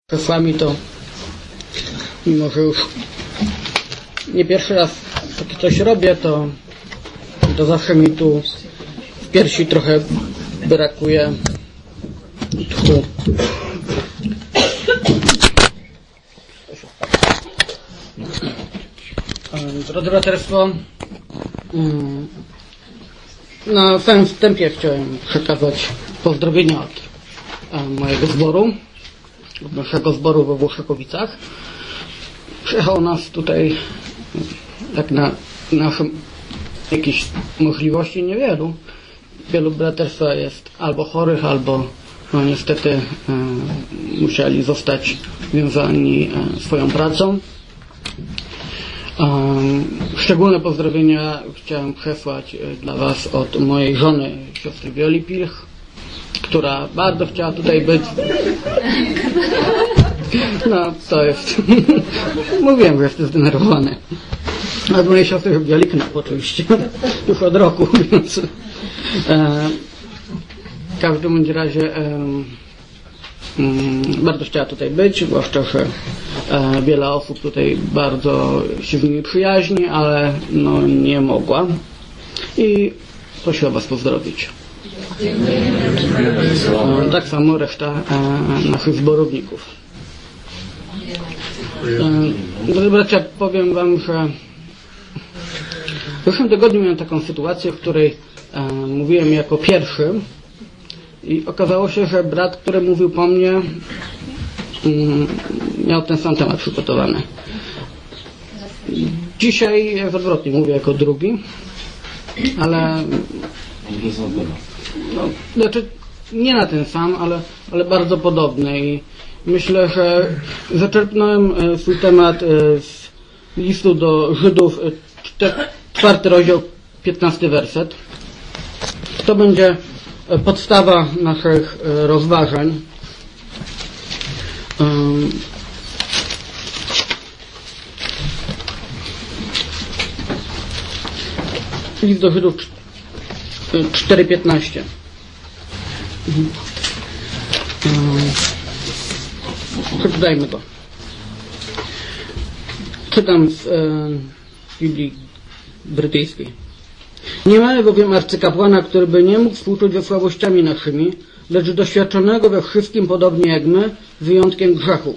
Czasami to, mimo że już nie pierwszy raz takie coś robię, to zawsze mi tu w piersi trochę brakuje tchu. Drodzy braterstwo, na samym wstępie chciałem przekazać pozdrowienia od mojego zboru, od naszego zboru we Włoszakowicach. Przyjechało nas tutaj, jak na naszym jakichś możliwości niewielu. Wielu braterstwa jest albo chorych, albo no niestety musieli zostać związani swoją pracą. Szczególne pozdrowienia chciałem przesłać dla Was od mojej żony, siostry Wioli Pilch, która bardzo chciała tutaj być. No, to jest... Mówiłem, że jestem zdenerwowany. A od mojej siostry Wioli Knap oczywiście. Już od roku, więc... W każdym bądź razie bardzo chciała tutaj być, zwłaszcza, że wiele osób tutaj bardzo się z nimi przyjaźni, ale no nie mogła i prosiła Was pozdrowić. Tak samo reszta naszych zborowników. Drodzy bracia, powiem Wam, że w zeszłym tygodniu miałem taką sytuację, w której mówiłem jako pierwszy i okazało się, że brat, który mówił po mnie, miał ten sam temat przygotowany. Dzisiaj jest odwrotnie, mówię jako drugi, ale no, znaczy nie na ten sam, ale bardzo podobny i myślę, że zaczerpnąłem swój temat z listu do Żydów, 4 rozdział, 15 werset. To będzie podstawa naszych rozważań. List do Żydów 4:15. Przeczytajmy to. Czytam z Biblii brytyjskiej. Nie mamy bowiem arcykapłana, który by nie mógł współczuć ze słabościami naszymi, lecz doświadczonego we wszystkim podobnie jak my, z wyjątkiem grzechu.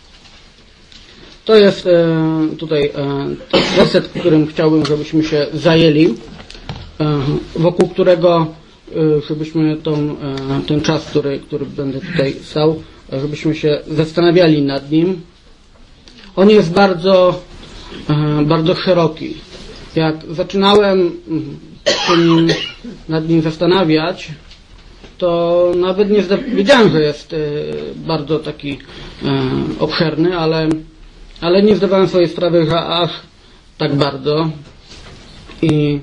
To jest tutaj werset, którym chciałbym, żebyśmy się zajęli, wokół którego, żebyśmy ten czas, który będę tutaj stał, żebyśmy się zastanawiali nad nim. On jest bardzo, bardzo szeroki. Jak zaczynałem się nad nim zastanawiać, to nawet nie wiedziałem, że jest bardzo taki obszerny, ale nie zdawałem sobie sprawy, że aż tak bardzo i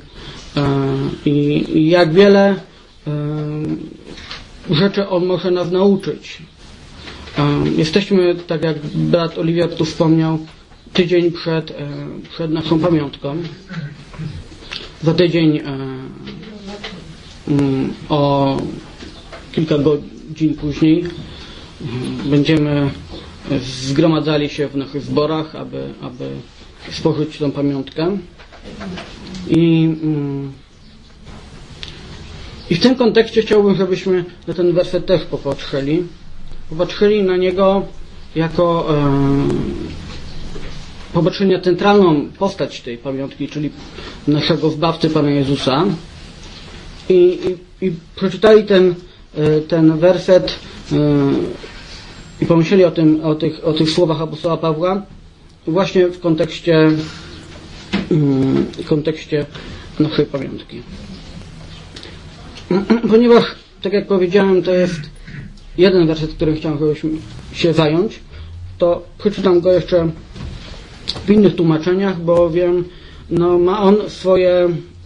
jak wiele rzeczy on może nas nauczyć. Jesteśmy, tak jak brat Oliwier tu wspomniał, tydzień przed naszą pamiątką. Za tydzień o kilka godzin później będziemy zgromadzali się w naszych zborach, aby spożyć tę pamiątkę. I w tym kontekście chciałbym, żebyśmy na ten werset też popatrzyli na niego jako popatrzyli na centralną postać tej pamiątki, czyli naszego Zbawcy Pana Jezusa i przeczytali ten werset i pomyśleli o tych słowach apostoła Pawła właśnie w kontekście naszej pamiątki. Ponieważ, tak jak powiedziałem, to jest jeden werset, którym chciałem, żebyśmy się zająć, to przeczytam go jeszcze w innych tłumaczeniach, bowiem no, ma on swoje,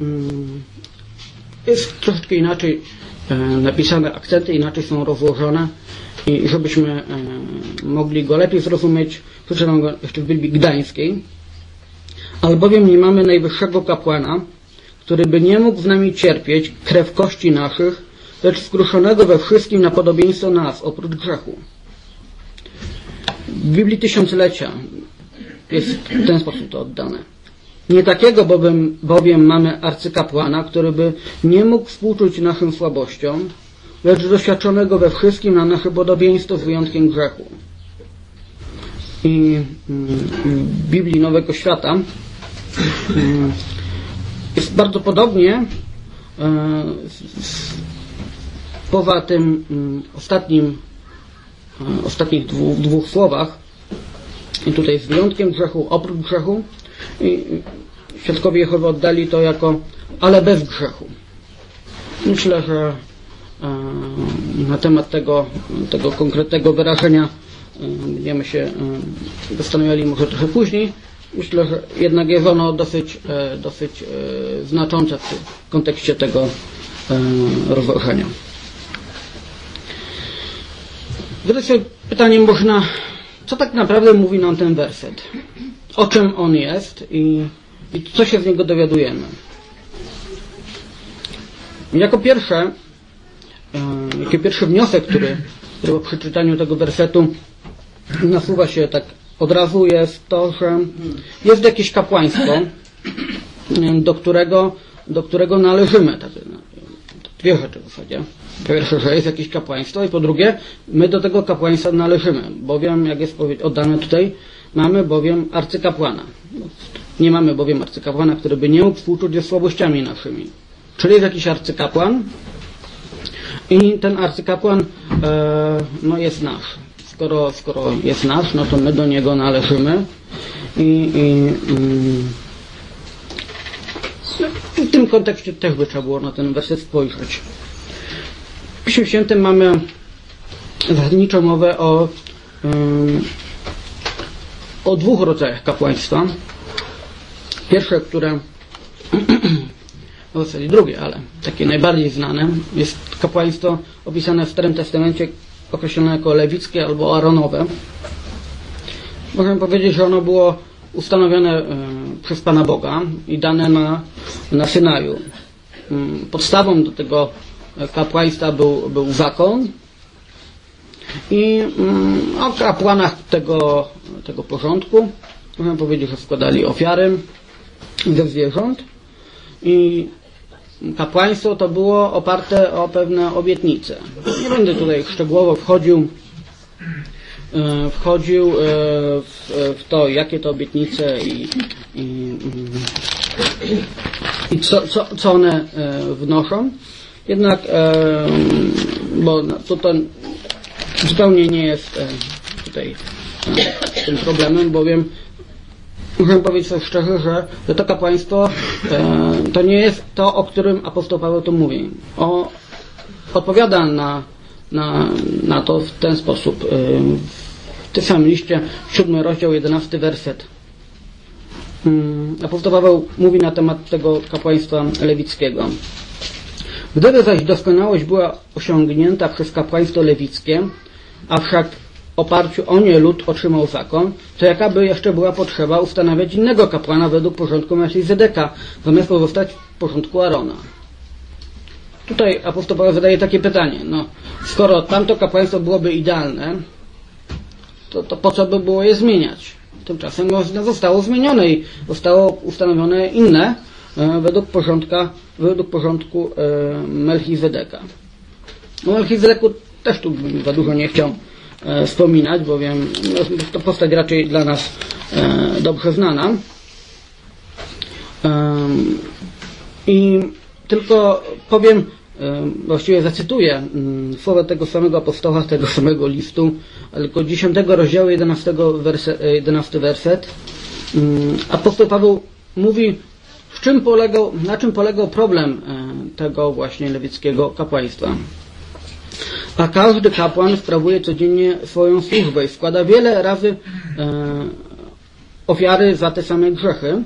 jest troszeczkę inaczej napisane akcenty, inaczej są rozłożone i żebyśmy mogli go lepiej zrozumieć, przeczytam go jeszcze w Biblii Gdańskiej. Albowiem nie mamy najwyższego kapłana, który by nie mógł z nami cierpieć krew kości naszych, lecz skruszonego we wszystkim na podobieństwo nas, oprócz grzechu. W Biblii Tysiąclecia jest w ten sposób to oddane. Nie takiego bowiem mamy arcykapłana, który by nie mógł współczuć naszym słabościom, lecz doświadczonego we wszystkim na nasze podobieństwo z wyjątkiem grzechu. I w Biblii Nowego Świata jest bardzo podobnie, poza tym ostatnich dwóch słowach, i tutaj z wyjątkiem grzechu, oprócz grzechu, i świadkowie Jehowy oddali to jako ale bez grzechu. Myślę, że na temat tego konkretnego wyrażenia będziemy się zastanawiali może trochę później. Myślę, że jednak jest ono dosyć znaczące w kontekście tego rozważania. Zadać sobie pytanie można, co tak naprawdę mówi nam ten werset? O czym on jest i co się z niego dowiadujemy? Jako pierwszy wniosek, który po przeczytaniu tego wersetu nasuwa się tak od razu, jest to, że jest jakieś kapłaństwo, do którego należymy. Dwie rzeczy w zasadzie. Po pierwsze, że jest jakieś kapłaństwo i po drugie, my do tego kapłaństwa należymy, bowiem, jak jest oddane tutaj, mamy bowiem arcykapłana. Nie mamy bowiem arcykapłana, który by nie mógł współczuć ze słabościami naszymi. Czyli jest jakiś arcykapłan i ten arcykapłan jest nasz. Skoro jest nasz, no to my do niego należymy i w tym kontekście też by trzeba było na ten werset spojrzeć. W Piśmie Świętym mamy zasadniczo mowę o dwóch rodzajach kapłaństwa. Pierwsze, które w zasadzie drugie, ale takie najbardziej znane, jest kapłaństwo opisane w Starym Testamencie, określone jako lewickie albo aaronowe. Możemy powiedzieć, że ono było ustanowione przez Pana Boga i dane na Synaju. Podstawą do tego kapłaństwa był zakon i o kapłanach tego porządku możemy powiedzieć, że składali ofiary ze zwierząt i kapłaństwo to było oparte o pewne obietnice. Nie będę tutaj szczegółowo wchodził w to, jakie to obietnice i co one wnoszą. Jednak, bo to zupełnie nie jest tutaj tym problemem, bowiem muszę powiedzieć sobie szczerze, że to kapłaństwo to nie jest to, o którym apostoł Paweł tu mówi. Odpowiada na to w ten sposób. W tym samym liście, 7 rozdział, 11 werset. Apostoł Paweł mówi na temat tego kapłaństwa lewickiego. Gdyby zaś doskonałość była osiągnięta przez kapłaństwo lewickie, a wszak w oparciu o nie lud otrzymał zakon, to jaka by jeszcze była potrzeba ustanawiać innego kapłana według porządku Melchizedeka, zamiast pozostać w porządku Arona? Tutaj apostoł Paweł zadaje takie pytanie. Skoro tamto kapłaństwo byłoby idealne, to po co by było je zmieniać? Tymczasem zostało zmienione i zostało ustanowione inne według porządku Melchizedeka. O Melchizedeku też tu za dużo nie chciał wspominać, bowiem to postać raczej dla nas dobrze znana. I tylko powiem, właściwie zacytuję słowa tego samego apostoła, tego samego listu, tylko 10 rozdziału, 11 werset. Apostoł Paweł mówi, na czym polegał problem tego właśnie lewickiego kapłaństwa. A każdy kapłan sprawuje codziennie swoją służbę i składa wiele razy ofiary za te same grzechy.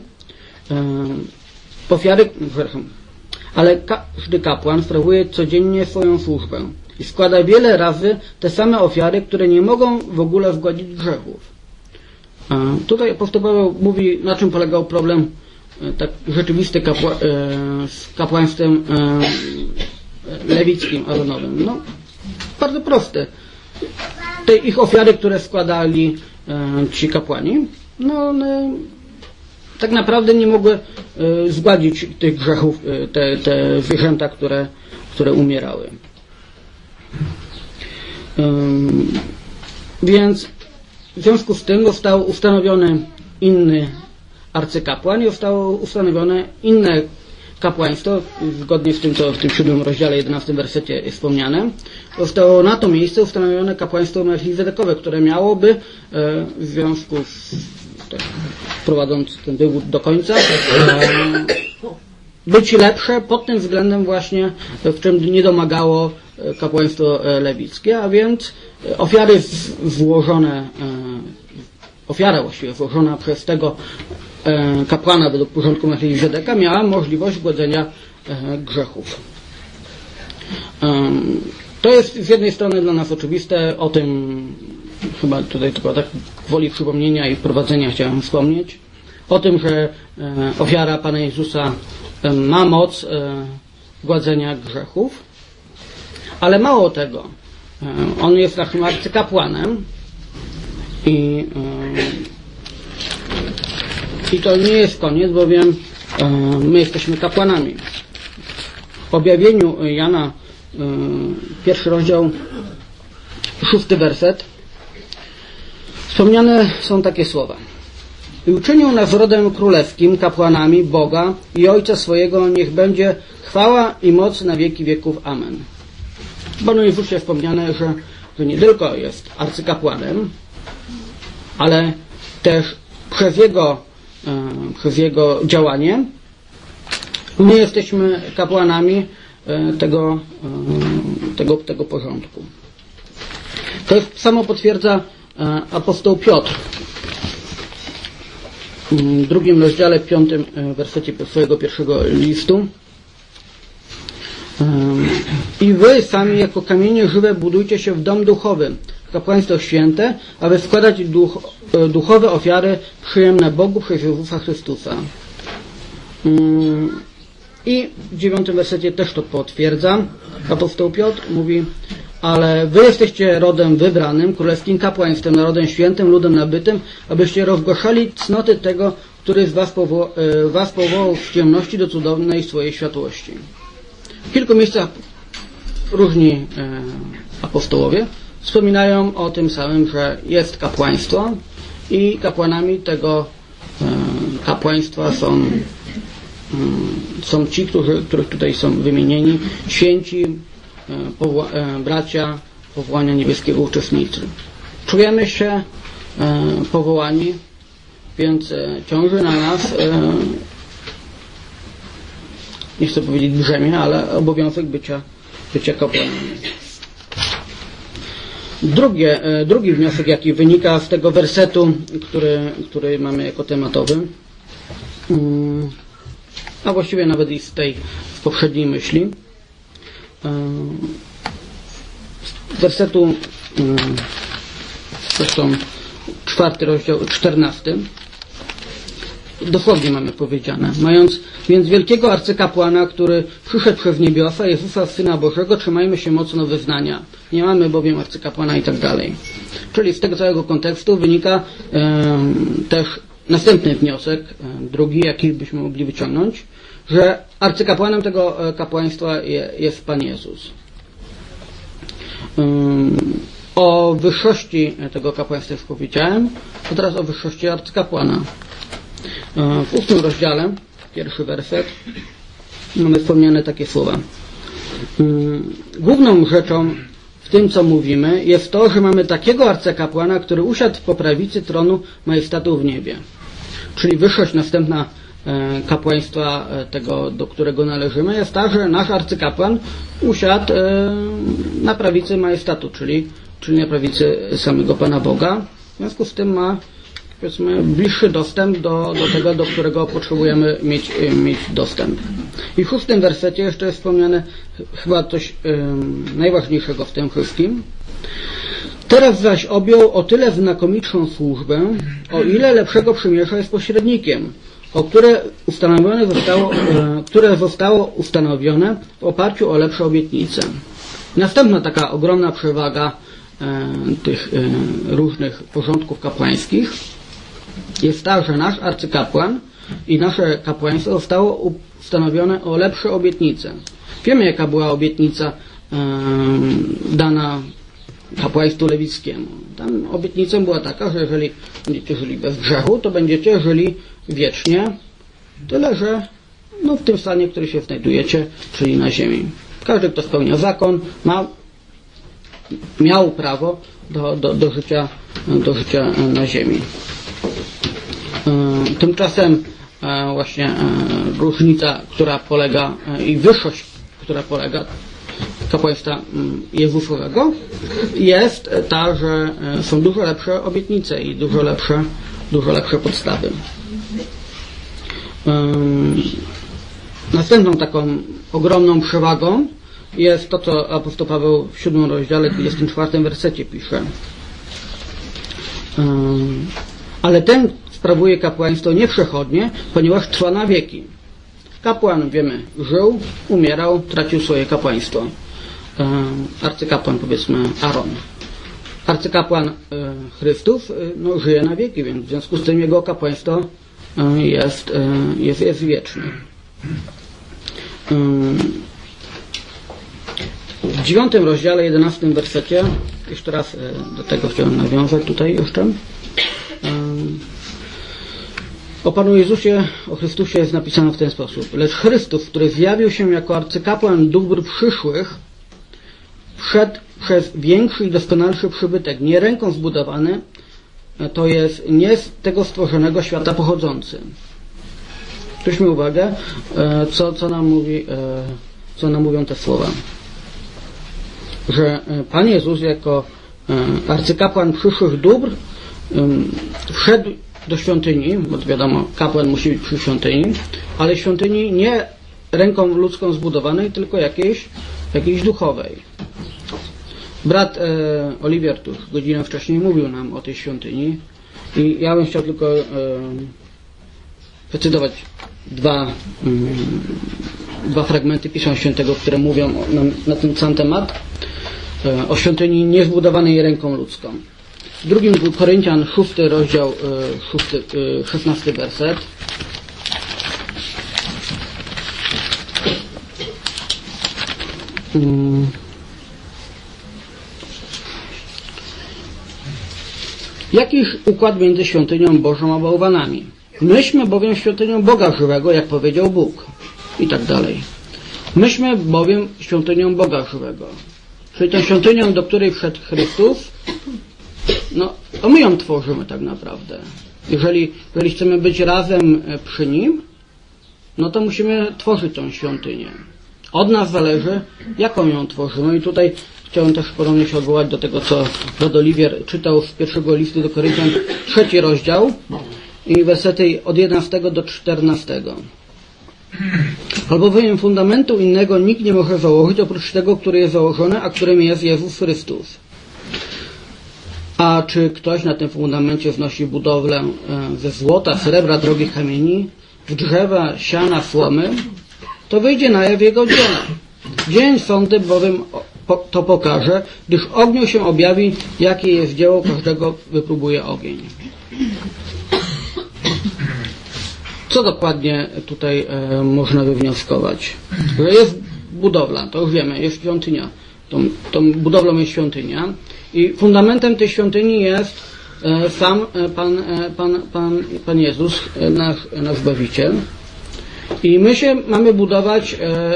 Ale każdy kapłan sprawuje codziennie swoją służbę i składa wiele razy te same ofiary, które nie mogą w ogóle zgładzić grzechów. Tutaj apostoł Paweł mówi, na czym polegał problem tak rzeczywisty z kapłaństwem lewickim, aaronowym. Bardzo proste. Te ich ofiary, które składali, ci kapłani, no one tak naprawdę nie mogły zgładzić tych grzechów, te zwierzęta, które umierały. Więc w związku z tym został ustanowiony inny arcykapłan i zostało ustanowione inne kapłaństwo, zgodnie z tym, co w tym 7 rozdziale, 11 wersecie jest wspomniane. Zostało na to miejsce ustanowione kapłaństwo melchizedekowe, które miałoby w związku z prowadząc ten wywód do końca być lepsze pod tym względem właśnie, w czym nie domagało kapłaństwo lewickie, a więc ofiara właściwie złożona przez tego kapłana według porządku Melchizedeka miała możliwość zgładzenia grzechów. To jest z jednej strony dla nas oczywiste, o tym chyba tutaj tylko tak woli przypomnienia i wprowadzenia chciałem wspomnieć, o tym, że ofiara Pana Jezusa ma moc zgładzenia grzechów, ale mało tego, on jest naszym arcykapłanem i to nie jest koniec, bowiem my jesteśmy kapłanami. W objawieniu Jana, 1 rozdział, 6 werset, wspomniane są takie słowa. I uczynił nas rodem królewskim, kapłanami Boga i Ojca swojego, niech będzie chwała i moc na wieki wieków. Amen. W Panu Jezusie wspomniane, że nie tylko jest arcykapłanem, ale też przez Jego działanie my jesteśmy kapłanami tego porządku. To samo potwierdza apostoł Piotr w 2 rozdziale, 5 wersecie swojego pierwszego listu. I wy sami jako kamienie żywe budujcie się w dom duchowy, kapłaństwo święte, aby składać duchowe ofiary przyjemne Bogu przez Jezusa Chrystusa. I w 9 wersecie też to potwierdza. Apostoł Piotr mówi: ale wy jesteście rodem wybranym, królewskim kapłaństwem, narodem świętym, ludem nabytym, abyście rozgłaszali cnoty tego, który z was powołał z ciemności do cudownej swojej światłości. W kilku miejscach różni apostołowie wspominają o tym samym, że jest kapłaństwo i kapłanami tego kapłaństwa są ci, których tutaj są wymienieni, święci, bracia powołania niebieskiego uczestnicy. Czujemy się powołani, więc ciąży na nas, nie chcę powiedzieć brzemię, ale obowiązek bycia kapłanem. Drugi wniosek, jaki wynika z tego wersetu, który mamy jako tematowy, a właściwie nawet i z poprzedniej myśli, wersetu zresztą 4 rozdział, 14, dosłownie mamy powiedziane: mając więc wielkiego arcykapłana, który przyszedł przez niebiosa, Jezusa, Syna Bożego, trzymajmy się mocno wyznania. Nie mamy bowiem arcykapłana i tak dalej. Czyli z tego całego kontekstu wynika też następny wniosek, drugi, jaki byśmy mogli wyciągnąć, że arcykapłanem tego kapłaństwa jest Pan Jezus. O wyższości tego kapłaństwa już powiedziałem, a teraz o wyższości arcykapłana. W 8 rozdziale, 1 werset, mamy wspomniane takie słowa. Główną rzeczą w tym, co mówimy, jest to, że mamy takiego arcykapłana, który usiadł po prawicy tronu majestatu w niebie. Czyli wyższość następna kapłaństwa tego, do którego należymy, jest ta, że nasz arcykapłan usiadł na prawicy majestatu, czyli na prawicy samego Pana Boga. W związku z tym ma, powiedzmy, bliższy dostęp do tego, do którego potrzebujemy mieć dostęp. I w 6 wersecie jeszcze jest wspomniane chyba coś najważniejszego w tym wszystkim. Teraz zaś objął o tyle znakomitszą służbę, o ile lepszego przymierza jest pośrednikiem, które zostało ustanowione w oparciu o lepsze obietnice. Następna taka ogromna przewaga tych różnych porządków kapłańskich jest ta, że nasz arcykapłan i nasze kapłaństwo zostało ustanowione o lepsze obietnice. Wiemy, jaka była obietnica dana kapłaństwu lewickiemu. Tam obietnicą była taka, że jeżeli będziecie żyli bez grzechu, to będziecie żyli wiecznie, tyle że w tym stanie, w którym się znajdujecie, czyli na ziemi. Każdy, kto spełnia zakon, miał prawo do życia na ziemi. Tymczasem właśnie różnica, która polega i wyższość, która polega kapłaństwa Jezusowego, jest ta, że są dużo lepsze obietnice i dużo lepsze podstawy. Następną taką ogromną przewagą jest to, co apostoł Paweł w 7 rozdziale 24 wersecie pisze. Ale ten sprawuje kapłaństwo nieprzechodnie, ponieważ trwa na wieki. Kapłan, wiemy, żył, umierał, tracił swoje kapłaństwo. Arcykapłan, powiedzmy, Aaron. Arcykapłan Chrystus żyje na wieki, więc w związku z tym jego kapłaństwo jest wieczne. W 9 rozdziale, 11 wersecie, jeszcze raz do tego chciałem nawiązać tutaj jeszcze. O Panu Jezusie, o Chrystusie jest napisane w ten sposób. Lecz Chrystus, który zjawił się jako arcykapłan dóbr przyszłych, wszedł przez większy i doskonalszy przybytek, nie ręką zbudowany, to jest nie z tego stworzonego świata pochodzący. Zwróćmy uwagę, co nam mówią te słowa. Że Pan Jezus jako arcykapłan przyszłych dóbr wszedł do świątyni, bo to wiadomo, kapłan musi być przy świątyni, ale świątyni nie ręką ludzką zbudowanej, tylko jakiejś duchowej. Brat Oliwier tu godzinę wcześniej mówił nam o tej świątyni i ja bym chciał tylko zacytować dwa fragmenty Pisma Świętego, które mówią na ten sam temat, o świątyni niezbudowanej ręką ludzką. W 2 Koryntian 6 rozdział 16 werset. Jakiż układ między świątynią Bożą a bałwanami? Myśmy bowiem świątynią Boga żywego, jak powiedział Bóg. I tak dalej. Myśmy bowiem świątynią Boga żywego. Czyli tą świątynią, do której wszedł Chrystus, to my ją tworzymy tak naprawdę. Jeżeli chcemy być razem przy Nim, to musimy tworzyć tą świątynię. Od nas zależy, jaką ją tworzymy. I tutaj chciałem też ponownie się odwołać do tego, co brat Oliwier czytał z 1 listu do Koryntian, 3 rozdział i wersety od 11 do 14. Albowiem fundamentu innego nikt nie może założyć, oprócz tego, który jest założony, a którym jest Jezus Chrystus. A czy ktoś na tym fundamencie wznosi budowlę ze złota, srebra, drogich kamieni, z drzewa, siana, słomy, to wyjdzie na jaw jego dzieło. Dzień sądy bowiem to pokaże, gdyż ogniu się objawi, jakie jest dzieło, każdego wypróbuje ogień. Co dokładnie tutaj można wywnioskować? Że jest budowla, to już wiemy, jest świątynia. Tą budowlą jest świątynia i fundamentem tej świątyni jest sam Pan Jezus, nasz Zbawiciel. I my się mamy budować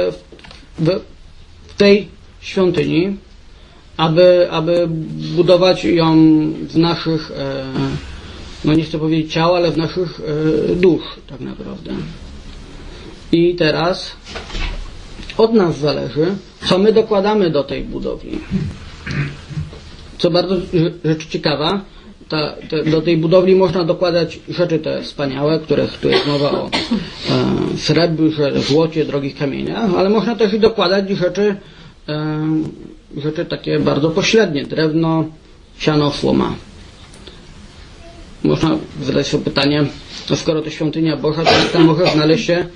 w tej świątyni, aby budować ją w naszych, nie chcę powiedzieć ciał, ale w naszych dusz tak naprawdę. I teraz od nas zależy, co my dokładamy do tej budowli. Co bardzo rzecz ciekawa, do tej budowli można dokładać rzeczy te wspaniałe, których tu jest mowa o srebrze, złocie, drogich kamieniach, ale można też i dokładać rzeczy takie bardzo pośrednie, drewno, siano, słoma. Można zadać sobie pytanie, skoro to świątynia Boża, to tam może znaleźć się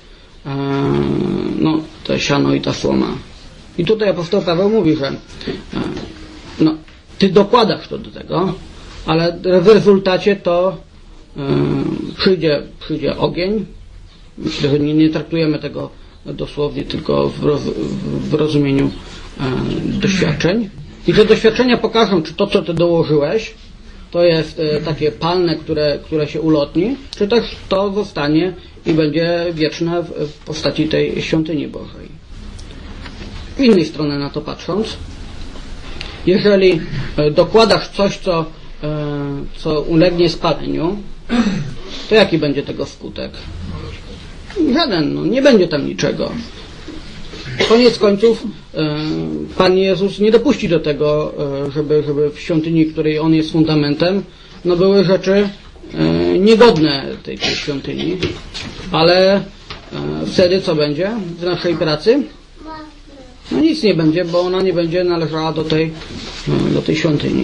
to siano i ta słoma. I tutaj apostoł Paweł mówi, że ty dokładasz to do tego, ale w rezultacie to przyjdzie ogień. Myślę, że nie traktujemy tego dosłownie, tylko w rozumieniu doświadczeń. I te doświadczenia pokażą, czy to, co ty dołożyłeś, to jest takie palne, które się ulotni, czy też to zostanie i będzie wieczne w postaci tej świątyni Bożej. Z innej strony na to patrząc, jeżeli dokładasz coś, co ulegnie spaleniu, to jaki będzie tego skutek? Żaden, no, nie będzie tam niczego. Koniec końców Pan Jezus nie dopuści do tego, żeby w świątyni, której On jest fundamentem, no były rzeczy niegodne tej świątyni. Ale wtedy co będzie w naszej pracy? No nic nie będzie, bo ona nie będzie należała do tej świątyni.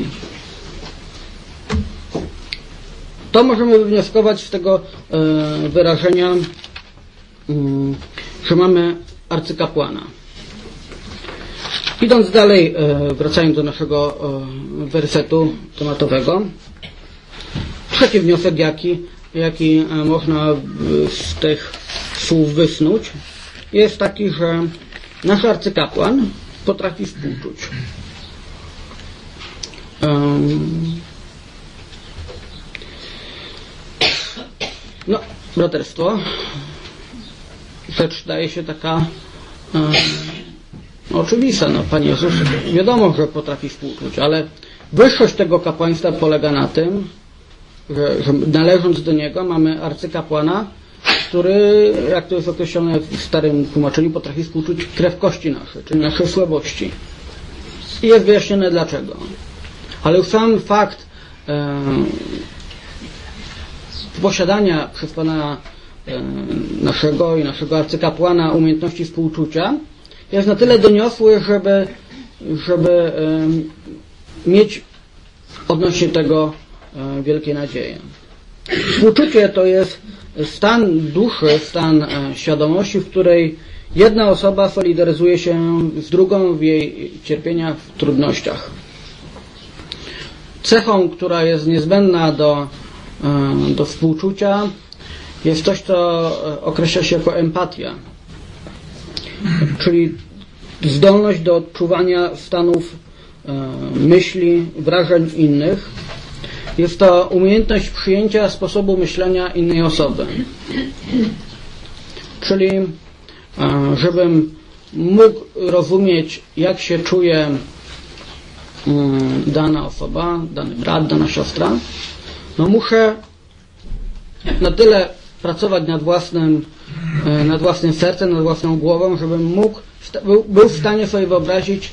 To możemy wywnioskować z tego wyrażenia, że mamy arcykapłana. Idąc dalej, wracając do naszego wersetu tematowego, trzeci wniosek, jaki można z tych słów wysnuć, jest taki, że nasz arcykapłan potrafi współczuć. No, braterstwo, rzecz daje się taka oczywista. No, Pan Jezus wiadomo, że potrafi współczuć, ale wyższość tego kapłaństwa polega na tym, że należąc do Niego mamy arcykapłana, który, jak to jest określone w starym tłumaczeniu, potrafi współczuć krew kości nasze, czyli nasze słabości. I jest wyjaśnione dlaczego. Ale już sam fakt posiadania przez Pana naszego i naszego arcykapłana umiejętności współczucia jest na tyle doniosły, żeby mieć odnośnie tego wielkie nadzieje. Współczucie to jest stan duszy, stan świadomości, w której jedna osoba solidaryzuje się z drugą w jej cierpieniach, w trudnościach. Cechą, która jest niezbędna do współczucia, jest coś, co określa się jako empatia, czyli zdolność do odczuwania stanów myśli, wrażeń innych. Jest to umiejętność przyjęcia sposobu myślenia innej osoby. Czyli żebym mógł rozumieć, jak się czuje dana osoba, dany brat, dana siostra, no muszę na tyle pracować nad własnym sercem, nad własną głową, żebym był w stanie sobie wyobrazić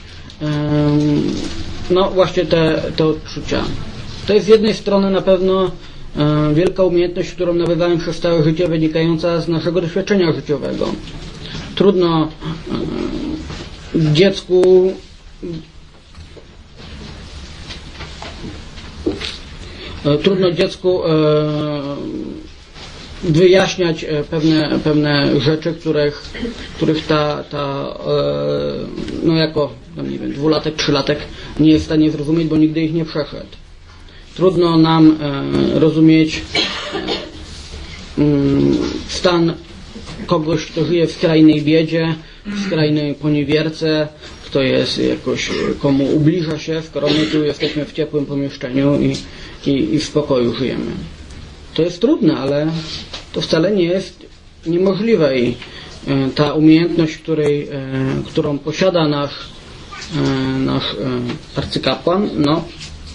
no właśnie te odczucia. To jest z jednej strony na pewno wielka umiejętność, którą nabywałem przez całe życie, wynikająca z naszego doświadczenia życiowego. Trudno dziecku wyjaśniać pewne rzeczy, których no jako, nie wiem, 2-latek, 3-latek nie jest w stanie zrozumieć, bo nigdy ich nie przeszedł. Trudno nam rozumieć stan kogoś, kto żyje w skrajnej biedzie, w skrajnej poniewierce, kto jest jakoś, komu ubliża się, skoro my tu jesteśmy w ciepłym pomieszczeniu i w spokoju żyjemy. To jest trudne, ale to wcale nie jest niemożliwe i ta umiejętność, którą posiada nasz arcykapłan, no,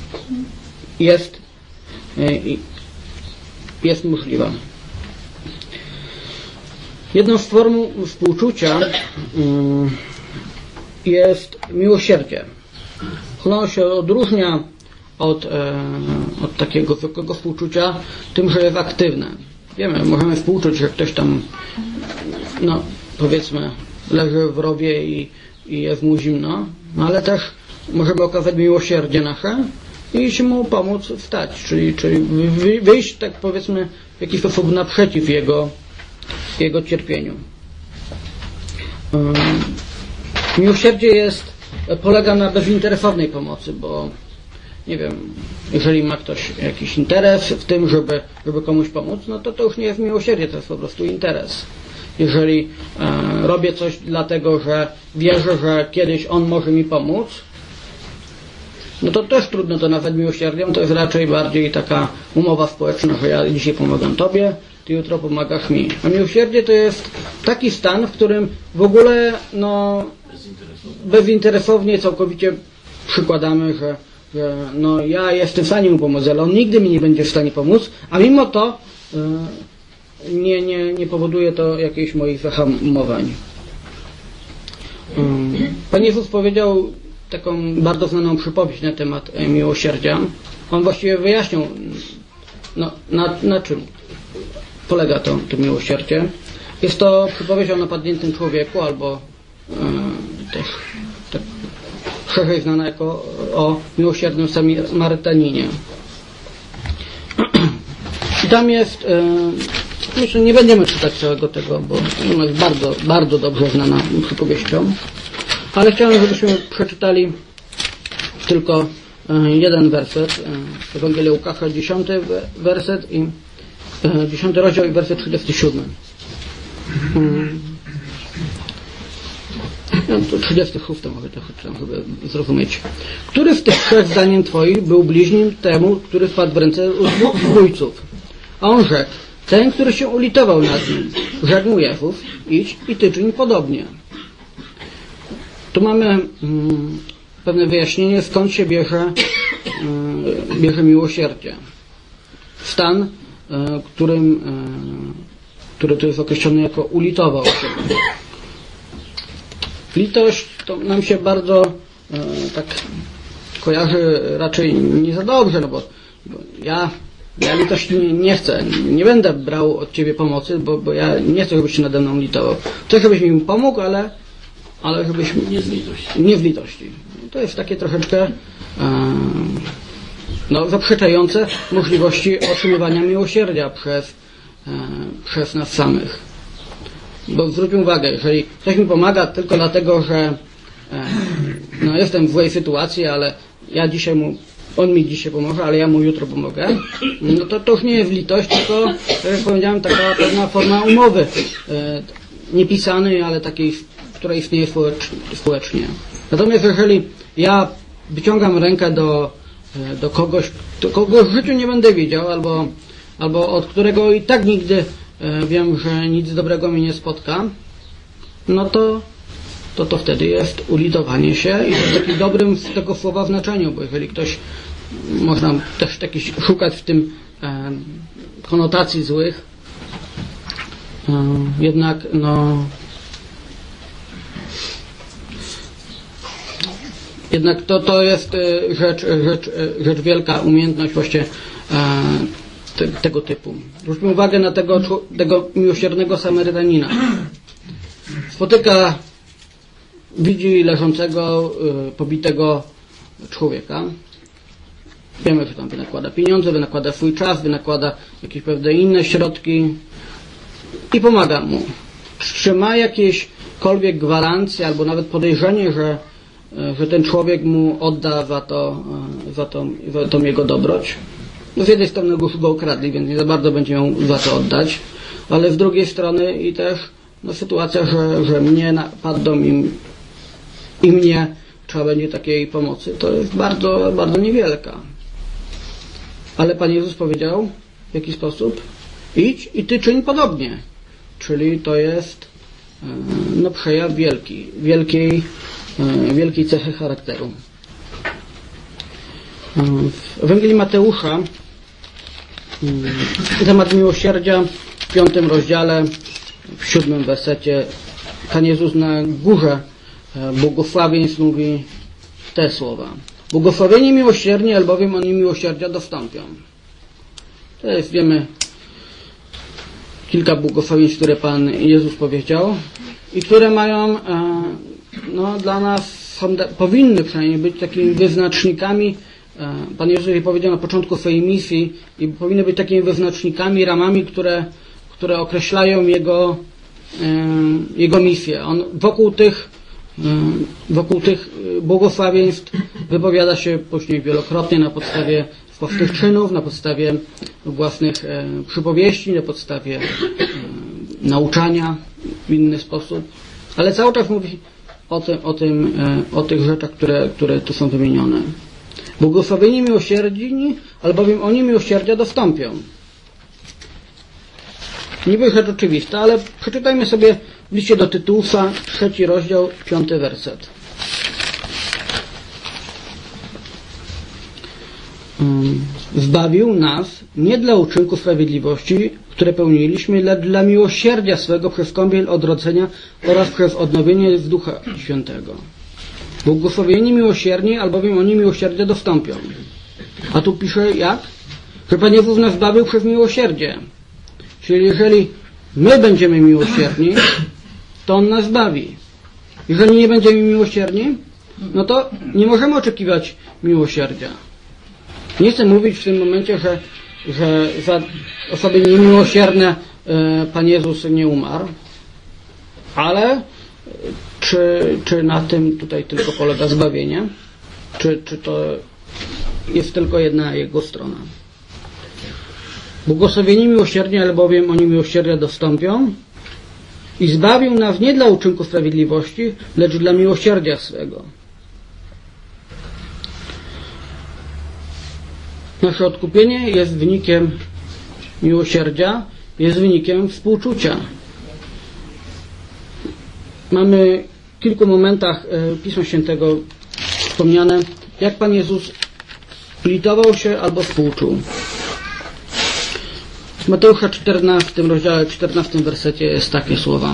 jest możliwa. Jedną z form współczucia jest miłosierdzie. Ono się odróżnia od takiego zwykłego współczucia tym, że jest aktywne. Wiemy, możemy współczuć, że ktoś tam, no powiedzmy, leży w rowie i jest mu zimno, no, ale też możemy okazać miłosierdzie nasze i mu pomóc wstać, czyli wyjść, tak powiedzmy, w jakiś sposób naprzeciw jego cierpieniu. Miłosierdzie polega na bezinteresownej pomocy, bo nie wiem, jeżeli ma ktoś jakiś interes w tym, żeby komuś pomóc, no to już nie jest miłosierdzie, to jest po prostu interes. Jeżeli robię coś dlatego, że wierzę, że kiedyś on może mi pomóc, no to też trudno to nazwać miłosierdziem, to jest raczej bardziej taka umowa społeczna, że ja dzisiaj pomagam tobie, ty jutro pomagasz mi. A miłosierdzie to jest taki stan, w którym w ogóle bezinteresownie całkowicie przykładamy, że no ja jestem w stanie mu pomóc, ale on nigdy mi nie będzie w stanie pomóc, a mimo to nie powoduje to jakichś moich zahamowań. Pan Jezus powiedział taką bardzo znaną przypowieść na temat miłosierdzia. On właściwie wyjaśnił, na czym polega to miłosierdzie. Jest to przypowieść o napadniętym człowieku, albo też tak szerzej znana jako o miłosiernym Samarytaninie. I tam jest, myślę, nie będziemy czytać całego tego, bo ona jest bardzo, bardzo dobrze znana przypowieścią, ale chciałem, żebyśmy przeczytali tylko jeden werset z Ewangelii Łukasza, 10 werset i 10 rozdział i werset 37. No to 36 może to chcę, żeby zrozumieć. Który z tych trzech zdaniem twoich był bliźnim temu, który wpadł w ręce zbójców? A on rzekł, ten, który się ulitował nad nim. Rzekł mu Jezus, idź i ty czyń podobnie. Tu mamy pewne wyjaśnienie, skąd się bierze miłosierdzie. Stan, który tu jest określony jako ulitował się. Litość to nam się bardzo tak kojarzy raczej nie za dobrze, no bo ja litości nie chcę, nie będę brał od ciebie pomocy, bo ja nie chcę, żebyś się nade mną litował. Chcę, żebyś mi pomógł, ale żebyś... Nie z litości. To jest takie troszeczkę zaprzeczające możliwości otrzymywania miłosierdzia przez nas samych. Bo zwróćmy uwagę, jeżeli ktoś mi pomaga tylko dlatego, że jestem w złej sytuacji, ale on mi dzisiaj pomoże, ale ja mu jutro pomogę, no to już nie jest litość, tylko, tak jak powiedziałem, taka pewna forma umowy niepisanej, ale takiej, która istnieje społecznie. Natomiast jeżeli ja wyciągam rękę do kogoś, kogo w życiu nie będę widział, albo od którego i tak nigdy wiem, że nic dobrego mnie nie spotka, no to wtedy jest ulitowanie się i to w takim dobrym z tego słowa znaczeniu, bo jeżeli ktoś, można też szukać w tym konotacji złych, jednak jednak to jest rzecz wielka, umiejętność właśnie tego typu. Zwróćmy uwagę na tego miłosiernego Samarytanina. Widzi leżącego, pobitego człowieka. Wiemy, że tam wynakłada pieniądze, wynakłada swój czas, wynakłada jakieś pewne inne środki i pomaga mu. Czy ma jakiekolwiek gwarancje albo nawet podejrzenie, że ten człowiek mu odda za tą jego dobroć? No z jednej strony go ukradli, więc nie za bardzo będzie miał za to oddać, ale z drugiej strony i też sytuacja, że mnie napadną i mnie trzeba będzie takiej pomocy, to jest bardzo, bardzo niewielka. Ale Pan Jezus powiedział w jaki sposób? Idź i ty czyń podobnie. Czyli to jest przejaw wielkiej cechy charakteru. W Ewangelii Mateusza temat miłosierdzia w 5 rozdziale, w 7 wersecie Pan Jezus na górze błogosławieństw mówi te słowa. Błogosławieni miłosierni, albowiem oni miłosierdzia dostąpią. To jest, wiemy, kilka błogosławieństw, które Pan Jezus powiedział i które mają, dla nas powinny przynajmniej być takimi wyznacznikami. Pan Jezus je powiedział na początku swojej misji i powinny być takimi wyznacznikami, ramami, które określają Jego misję. On wokół tych wokół tych błogosławieństw wypowiada się później wielokrotnie na podstawie własnych czynów, na podstawie własnych przypowieści, na podstawie nauczania w inny sposób, ale cały czas mówi o tych rzeczach, które tu są wymienione. Błogosławieni miłosierni, albowiem oni miłosierdzia dostąpią. Niby rzecz oczywista, ale przeczytajmy sobie w liście do Tytusa, 3 rozdział, 5 werset. Zbawił nas nie dla uczynku sprawiedliwości, które pełniliśmy, lecz dla miłosierdzia swego przez kąpiel odrodzenia oraz przez odnowienie z Ducha Świętego. Błogosławieni miłosierni, albowiem oni miłosierdzia dostąpią. A tu pisze jak? Że Pan Jezus nas zbawił przez miłosierdzie. Czyli jeżeli my będziemy miłosierni, to On nas zbawi. Jeżeli nie będziemy miłosierni, no to nie możemy oczekiwać miłosierdzia. Nie chcę mówić w tym momencie, że za osoby niemiłosierne Pan Jezus nie umarł, ale czy na tym tutaj tylko polega zbawienie? Czy to jest tylko jedna jego strona? Błogosławieni miłosierni, albowiem oni miłosierdzia dostąpią, i zbawił nas nie dla uczynku sprawiedliwości, lecz dla miłosierdzia swego. Nasze odkupienie jest wynikiem miłosierdzia, jest wynikiem współczucia. Mamy w kilku momentach Pisma Świętego wspomniane, jak Pan Jezus litował się albo współczuł. W Mateusza 14, rozdziale 14 wersecie jest takie słowa.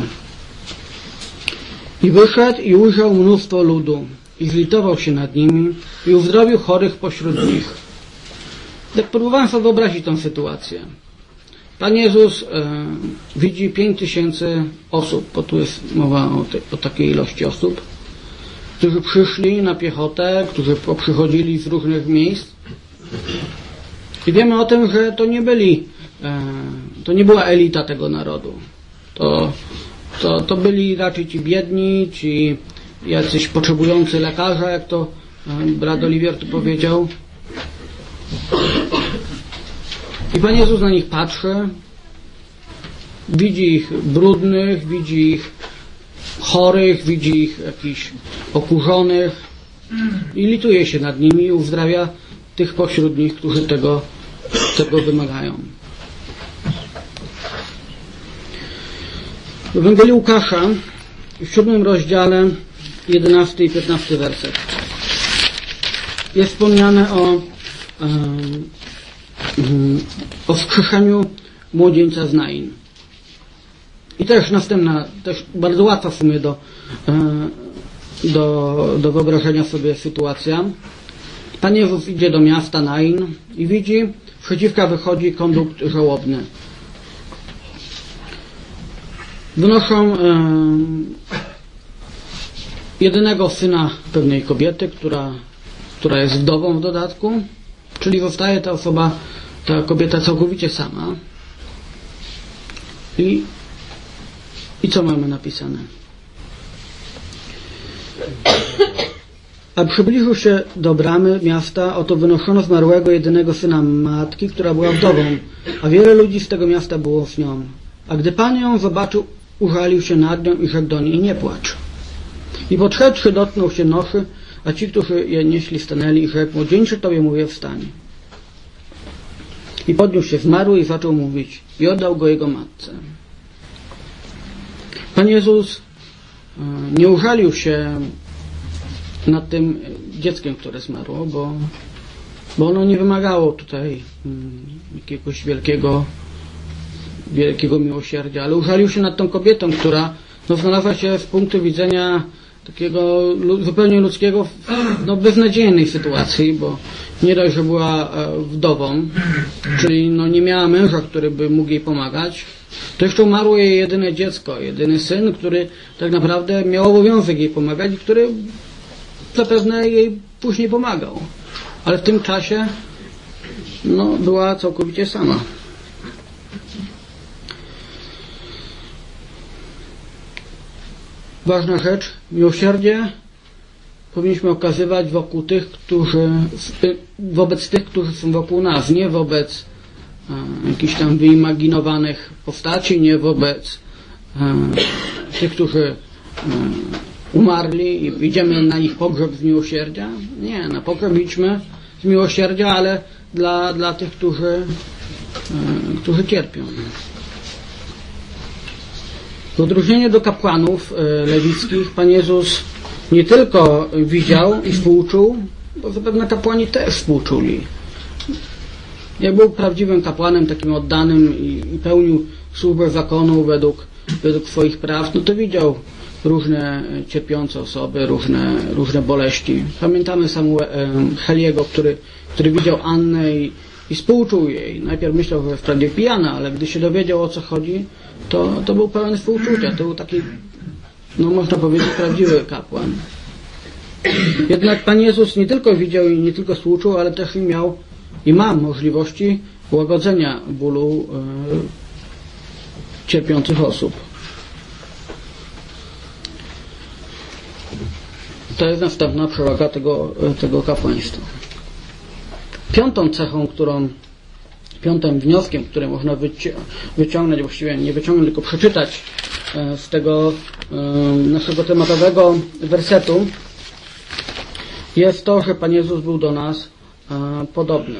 I wyszedł i ujrzał mnóstwo ludu i zlitował się nad nimi i uzdrowił chorych pośród nich. Tak próbowałem sobie wyobrazić tę sytuację. Pan Jezus widzi 5000 osób, bo tu jest mowa o takiej ilości osób, którzy przyszli na piechotę, którzy przychodzili z różnych miejsc. I wiemy o tym, że to nie była elita tego narodu. To byli raczej ci biedni, ci jacyś potrzebujący lekarza, jak to brat Oliwier tu powiedział. I Pan Jezus na nich patrzy, widzi ich brudnych, widzi ich chorych, widzi ich jakichś okurzonych i lituje się nad nimi i uzdrawia tych pośród nich, którzy tego wymagają. W Ewangelii Łukasza w 7 rozdziale 11 i 15 werset jest wspomniane o wskrzeszeniu młodzieńca z Nain. I też następna, też bardzo łatwa w sumie do wyobrażenia sobie sytuacja. Pan Jezus idzie do miasta Nain i widzi, przeciwka wychodzi kondukt żałobny. Wynoszą jedynego syna pewnej kobiety, która jest wdową w dodatku, czyli zostaje ta kobieta całkowicie sama. I co mamy napisane? A przybliżył się do bramy miasta, oto wynoszono zmarłego jedynego syna matki, która była wdową, a wiele ludzi z tego miasta było z nią. A gdy Pan ją zobaczył, użalił się nad nią i rzekł do niej: nie płacz. I podszedłszy, dotknął się noszy, a ci, którzy je nieśli, stanęli i rzekł: młodzieńcze, tobie mówię, wstań. I podniósł się zmarły i zaczął mówić i oddał go jego matce. Pan Jezus nie użalił się nad tym dzieckiem, które zmarło, bo ono nie wymagało tutaj jakiegoś wielkiego miłosierdzia, ale użalił się nad tą kobietą, która znalazła się z punktu widzenia takiego zupełnie ludzkiego w beznadziejnej sytuacji, bo nie dość, że była wdową, czyli nie miała męża, który by mógł jej pomagać, to jeszcze umarło jej jedyne dziecko, jedyny syn, który tak naprawdę miał obowiązek jej pomagać i który zapewne jej później pomagał. Ale w tym czasie była całkowicie sama. ważna rzecz, miłosierdzie powinniśmy okazywać wobec tych, którzy są wokół nas, nie wobec jakichś tam wyimaginowanych postaci, nie wobec tych, którzy umarli i idziemy na ich pogrzeb z miłosierdzia. Nie, na pogrzeb idźmy z miłosierdzia, ale dla tych, którzy cierpią. W odróżnieniu do kapłanów lewickich Pan Jezus nie tylko widział i współczuł, bo zapewne kapłani też współczuli. Jak był prawdziwym kapłanem, takim oddanym i pełnił służbę zakonu według swoich praw, no to widział różne cierpiące osoby, różne boleści. Pamiętamy Heliego, który widział Annę i współczuł jej. Najpierw myślał, że jest wprawdzie pijana, ale gdy się dowiedział, o co chodzi, to był pełen współczucia. To był taki, no można powiedzieć, prawdziwy kapłan. Jednak Pan Jezus nie tylko widział i nie tylko współczuł, ale też miał i ma możliwości łagodzenia bólu cierpiących osób. To jest następna przewaga tego kapłaństwa. Piątym wnioskiem, który można wyciągnąć, właściwie nie wyciągnąć, tylko przeczytać z tego naszego tematowego wersetu, jest to, że Pan Jezus był do nas podobny.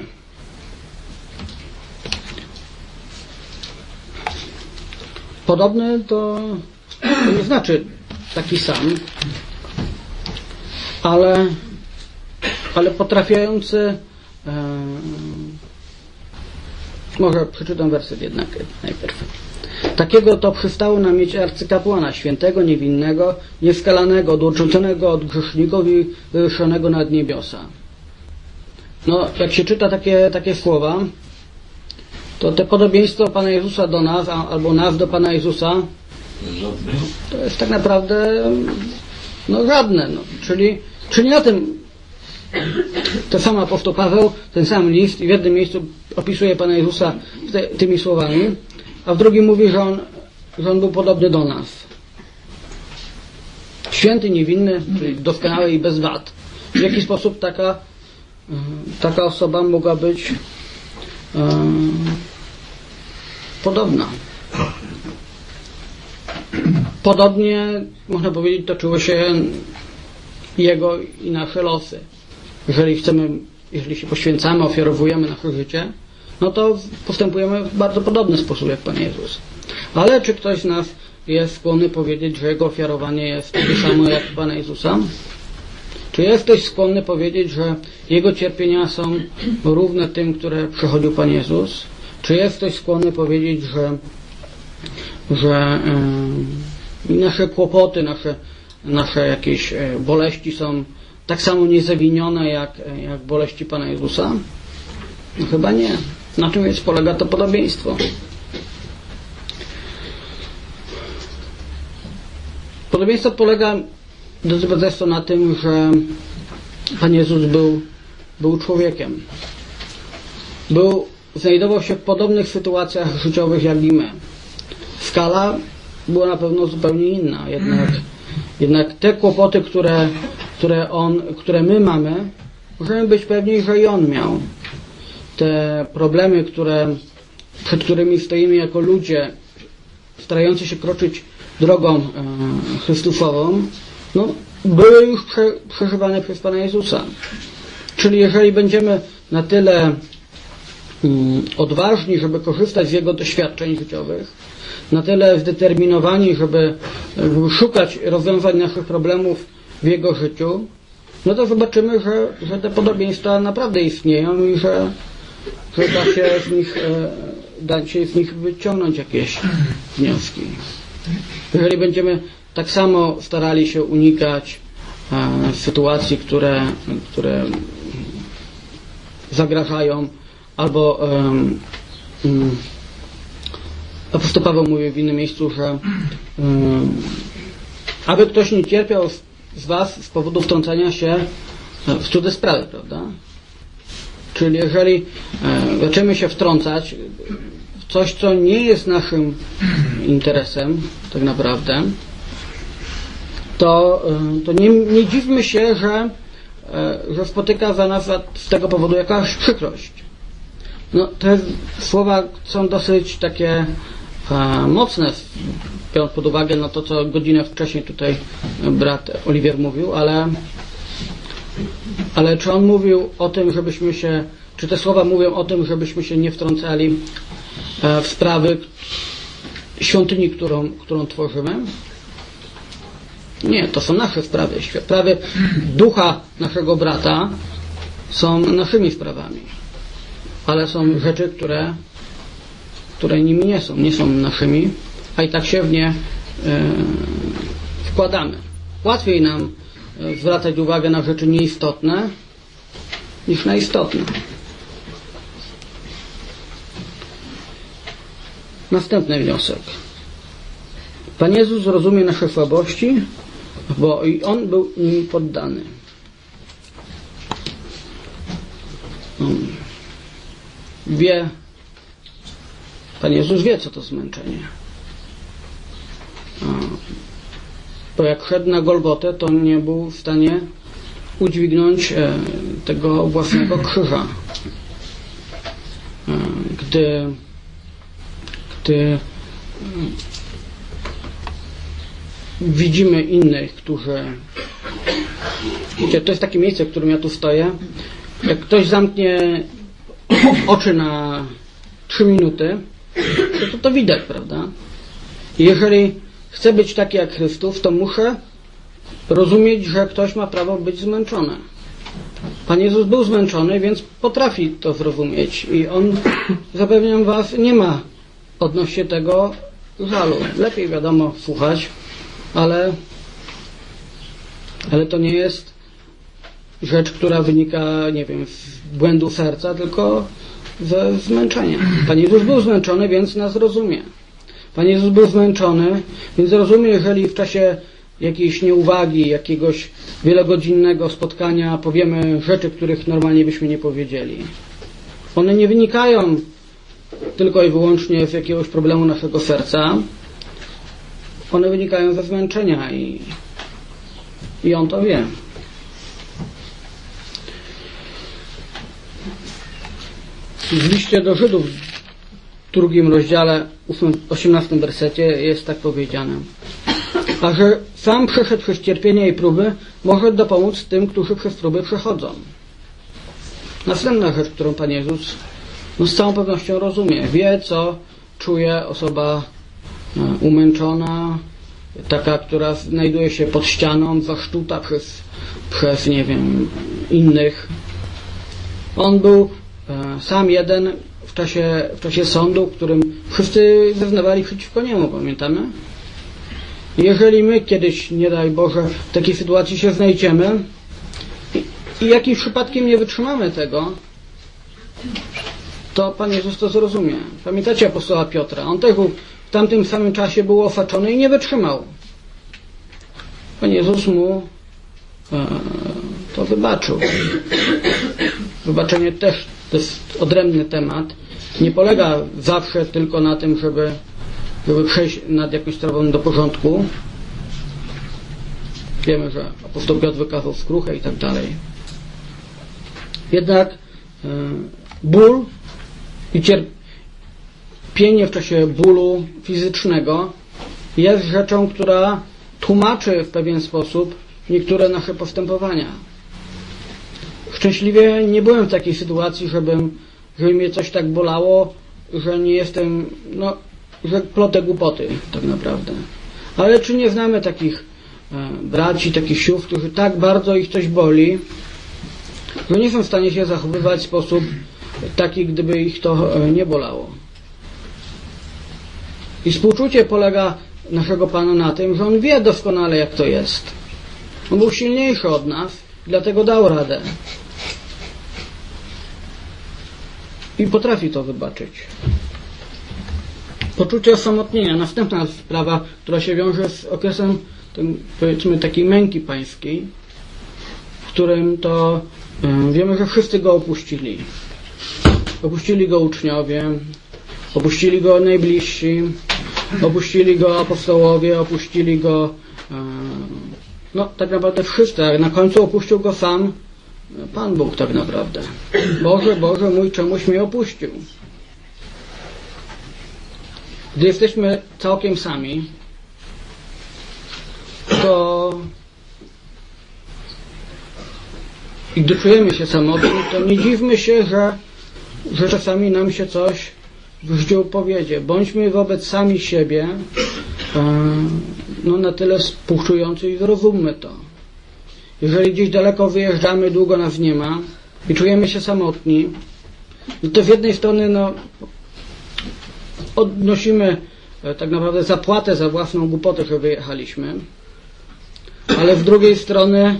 Podobny to nie znaczy taki sam, ale potrafiący, może przeczytam werset jednak najpierw. Takiego to przystało nam mieć arcykapłana, świętego, niewinnego, nieskalanego, odłączonego od grzeszników i wywyższonego nad niebiosa. No, jak się czyta takie słowa, to te podobieństwo Pana Jezusa do nas, albo nas do Pana Jezusa, to jest tak naprawdę żadne. Czyli na tym ten sam apostoł Paweł, ten sam list i w jednym miejscu opisuje Pana Jezusa tymi słowami, a w drugim mówi, że on był podobny do nas. Święty, niewinny, czyli doskonały i bez wad. W jaki sposób taka osoba mogła być podobna? Podobnie, można powiedzieć, toczyły się jego i nasze losy. Jeżeli się poświęcamy, ofiarowujemy nasze życie, no to postępujemy w bardzo podobny sposób jak Pan Jezus. Ale czy ktoś z nas jest skłonny powiedzieć, że jego ofiarowanie jest takie samo jak Pana Jezusa? Czy jest ktoś skłonny powiedzieć, że jego cierpienia są równe tym, które przechodził Pan Jezus? Czy jest ktoś skłonny powiedzieć, że nasze kłopoty, nasze jakieś boleści są tak samo niezawinione jak boleści Pana Jezusa? No chyba nie. Na czym więc polega to podobieństwo? Podobieństwo polega, drodzy Państwo, na tym, że Pan Jezus był człowiekiem. Znajdował się w podobnych sytuacjach życiowych jak i my. Skala była na pewno zupełnie inna. Jednak te kłopoty, które my mamy, możemy być pewni, że i On miał. Te problemy, przed którymi stoimy jako ludzie starający się kroczyć drogą Chrystusową, były już przeżywane przez Pana Jezusa. Czyli jeżeli będziemy na tyle odważni, żeby korzystać z Jego doświadczeń życiowych, na tyle zdeterminowani, żeby szukać rozwiązań naszych problemów w Jego życiu, no to zobaczymy, że te podobieństwa naprawdę istnieją i że da się z nich wyciągnąć jakieś wnioski. Jeżeli będziemy tak samo starali się unikać sytuacji, które zagrażają, albo apostoł Paweł mówi w innym miejscu, że aby ktoś nie cierpiał z was z powodu wtrącania się w cudze sprawy, prawda? Czyli jeżeli zaczniemy się wtrącać w coś, co nie jest naszym interesem tak naprawdę, to nie dziwmy się, że spotyka za nas z tego powodu jakaś przykrość. No, te słowa są dosyć takie mocne, biorąc pod uwagę to, co godzinę wcześniej tutaj brat Oliwier mówił, ale czy on mówił o tym, czy te słowa mówią o tym, żebyśmy się nie wtrącali w sprawy świątyni, którą tworzymy? Nie, to są nasze sprawy. Sprawy ducha naszego brata są naszymi sprawami. Ale są rzeczy, które nimi nie są naszymi, a i tak się w nie wkładamy. Łatwiej nam zwracać uwagę na rzeczy nieistotne niż na istotne. Następny wniosek. Pan Jezus rozumie nasze słabości, bo i On był im poddany. Pan Jezus wie, co to zmęczenie. Bo jak szedł na Golgotę, to nie był w stanie udźwignąć tego własnego krzyża. Gdy widzimy innych, którzy... Wiecie, to jest takie miejsce, w którym ja tu stoję. Jak ktoś zamknie oczy na 3 minuty, to widać, prawda? I jeżeli chcę być taki jak Chrystus, to muszę rozumieć, że ktoś ma prawo być zmęczony. Pan Jezus był zmęczony, więc potrafi to zrozumieć. I On, zapewniam was, nie ma odnośnie tego żalu. Lepiej, wiadomo, słuchać, ale to nie jest rzecz, która wynika, nie wiem, z błędu serca, tylko ze zmęczenia. Pan Jezus był zmęczony, więc nas rozumie. Pan Jezus był zmęczony, więc rozumie, jeżeli w czasie jakiejś nieuwagi, jakiegoś wielogodzinnego spotkania powiemy rzeczy, których normalnie byśmy nie powiedzieli. One nie wynikają tylko i wyłącznie z jakiegoś problemu naszego serca. One wynikają ze zmęczenia i On to wie. W liście do Żydów w 2 rozdziale 18 wersecie jest tak powiedziane: a że sam przeszedł przez cierpienia i próby, może dopomóc tym, którzy przez próby przechodzą. Następna rzecz, którą Pan Jezus z całą pewnością rozumie. Wie, co czuje osoba umęczona, taka, która znajduje się pod ścianą, zaszczuta przez nie wiem, innych. On był sam jeden w czasie sądu, w którym wszyscy zeznawali przeciwko niemu, pamiętamy? Jeżeli my kiedyś, nie daj Boże, w takiej sytuacji się znajdziemy i jakimś przypadkiem nie wytrzymamy tego, to Pan Jezus to zrozumie. Pamiętacie apostoła Piotra? On też w tamtym samym czasie był osaczony i nie wytrzymał. Pan Jezus mu to wybaczył. Wybaczenie też to jest odrębny temat. Nie polega zawsze tylko na tym, żeby przejść nad jakąś sprawą do porządku. Wiemy, że apostoł Piotr wykazał skruchę i tak dalej. Jednak ból i cierpienie w czasie bólu fizycznego jest rzeczą, która tłumaczy w pewien sposób niektóre nasze postępowania. Szczęśliwie nie byłem w takiej sytuacji, żeby mnie coś tak bolało, że nie jestem, że plotę głupoty tak naprawdę. Ale czy nie znamy takich braci, takich sióstr, którzy tak bardzo ich coś boli, że nie są w stanie się zachowywać w sposób taki, gdyby ich to nie bolało. I współczucie polega naszego Pana na tym, że On wie doskonale, jak to jest. On był silniejszy od nas, dlatego dał radę. I potrafi to wybaczyć. Poczucie osamotnienia. Następna sprawa, która się wiąże z okresem, powiedzmy, takiej męki pańskiej, w którym to wiemy, że wszyscy Go opuścili. Opuścili Go uczniowie, opuścili Go najbliżsi, opuścili Go apostołowie, opuścili Go no tak naprawdę wszyscy, a na końcu opuścił go sam Pan Bóg tak naprawdę. Boże, Boże mój, czemuś mnie opuścił. Gdy jesteśmy całkiem sami, to i gdy czujemy się samotni, to nie dziwmy się, że czasami nam się coś w życiu powiedzie. Bądźmy wobec sami siebie na tyle współczujący i zrozummy to. Jeżeli gdzieś daleko wyjeżdżamy, długo nas nie ma i czujemy się samotni, no to z jednej strony odnosimy tak naprawdę zapłatę za własną głupotę, że wyjechaliśmy, ale z drugiej strony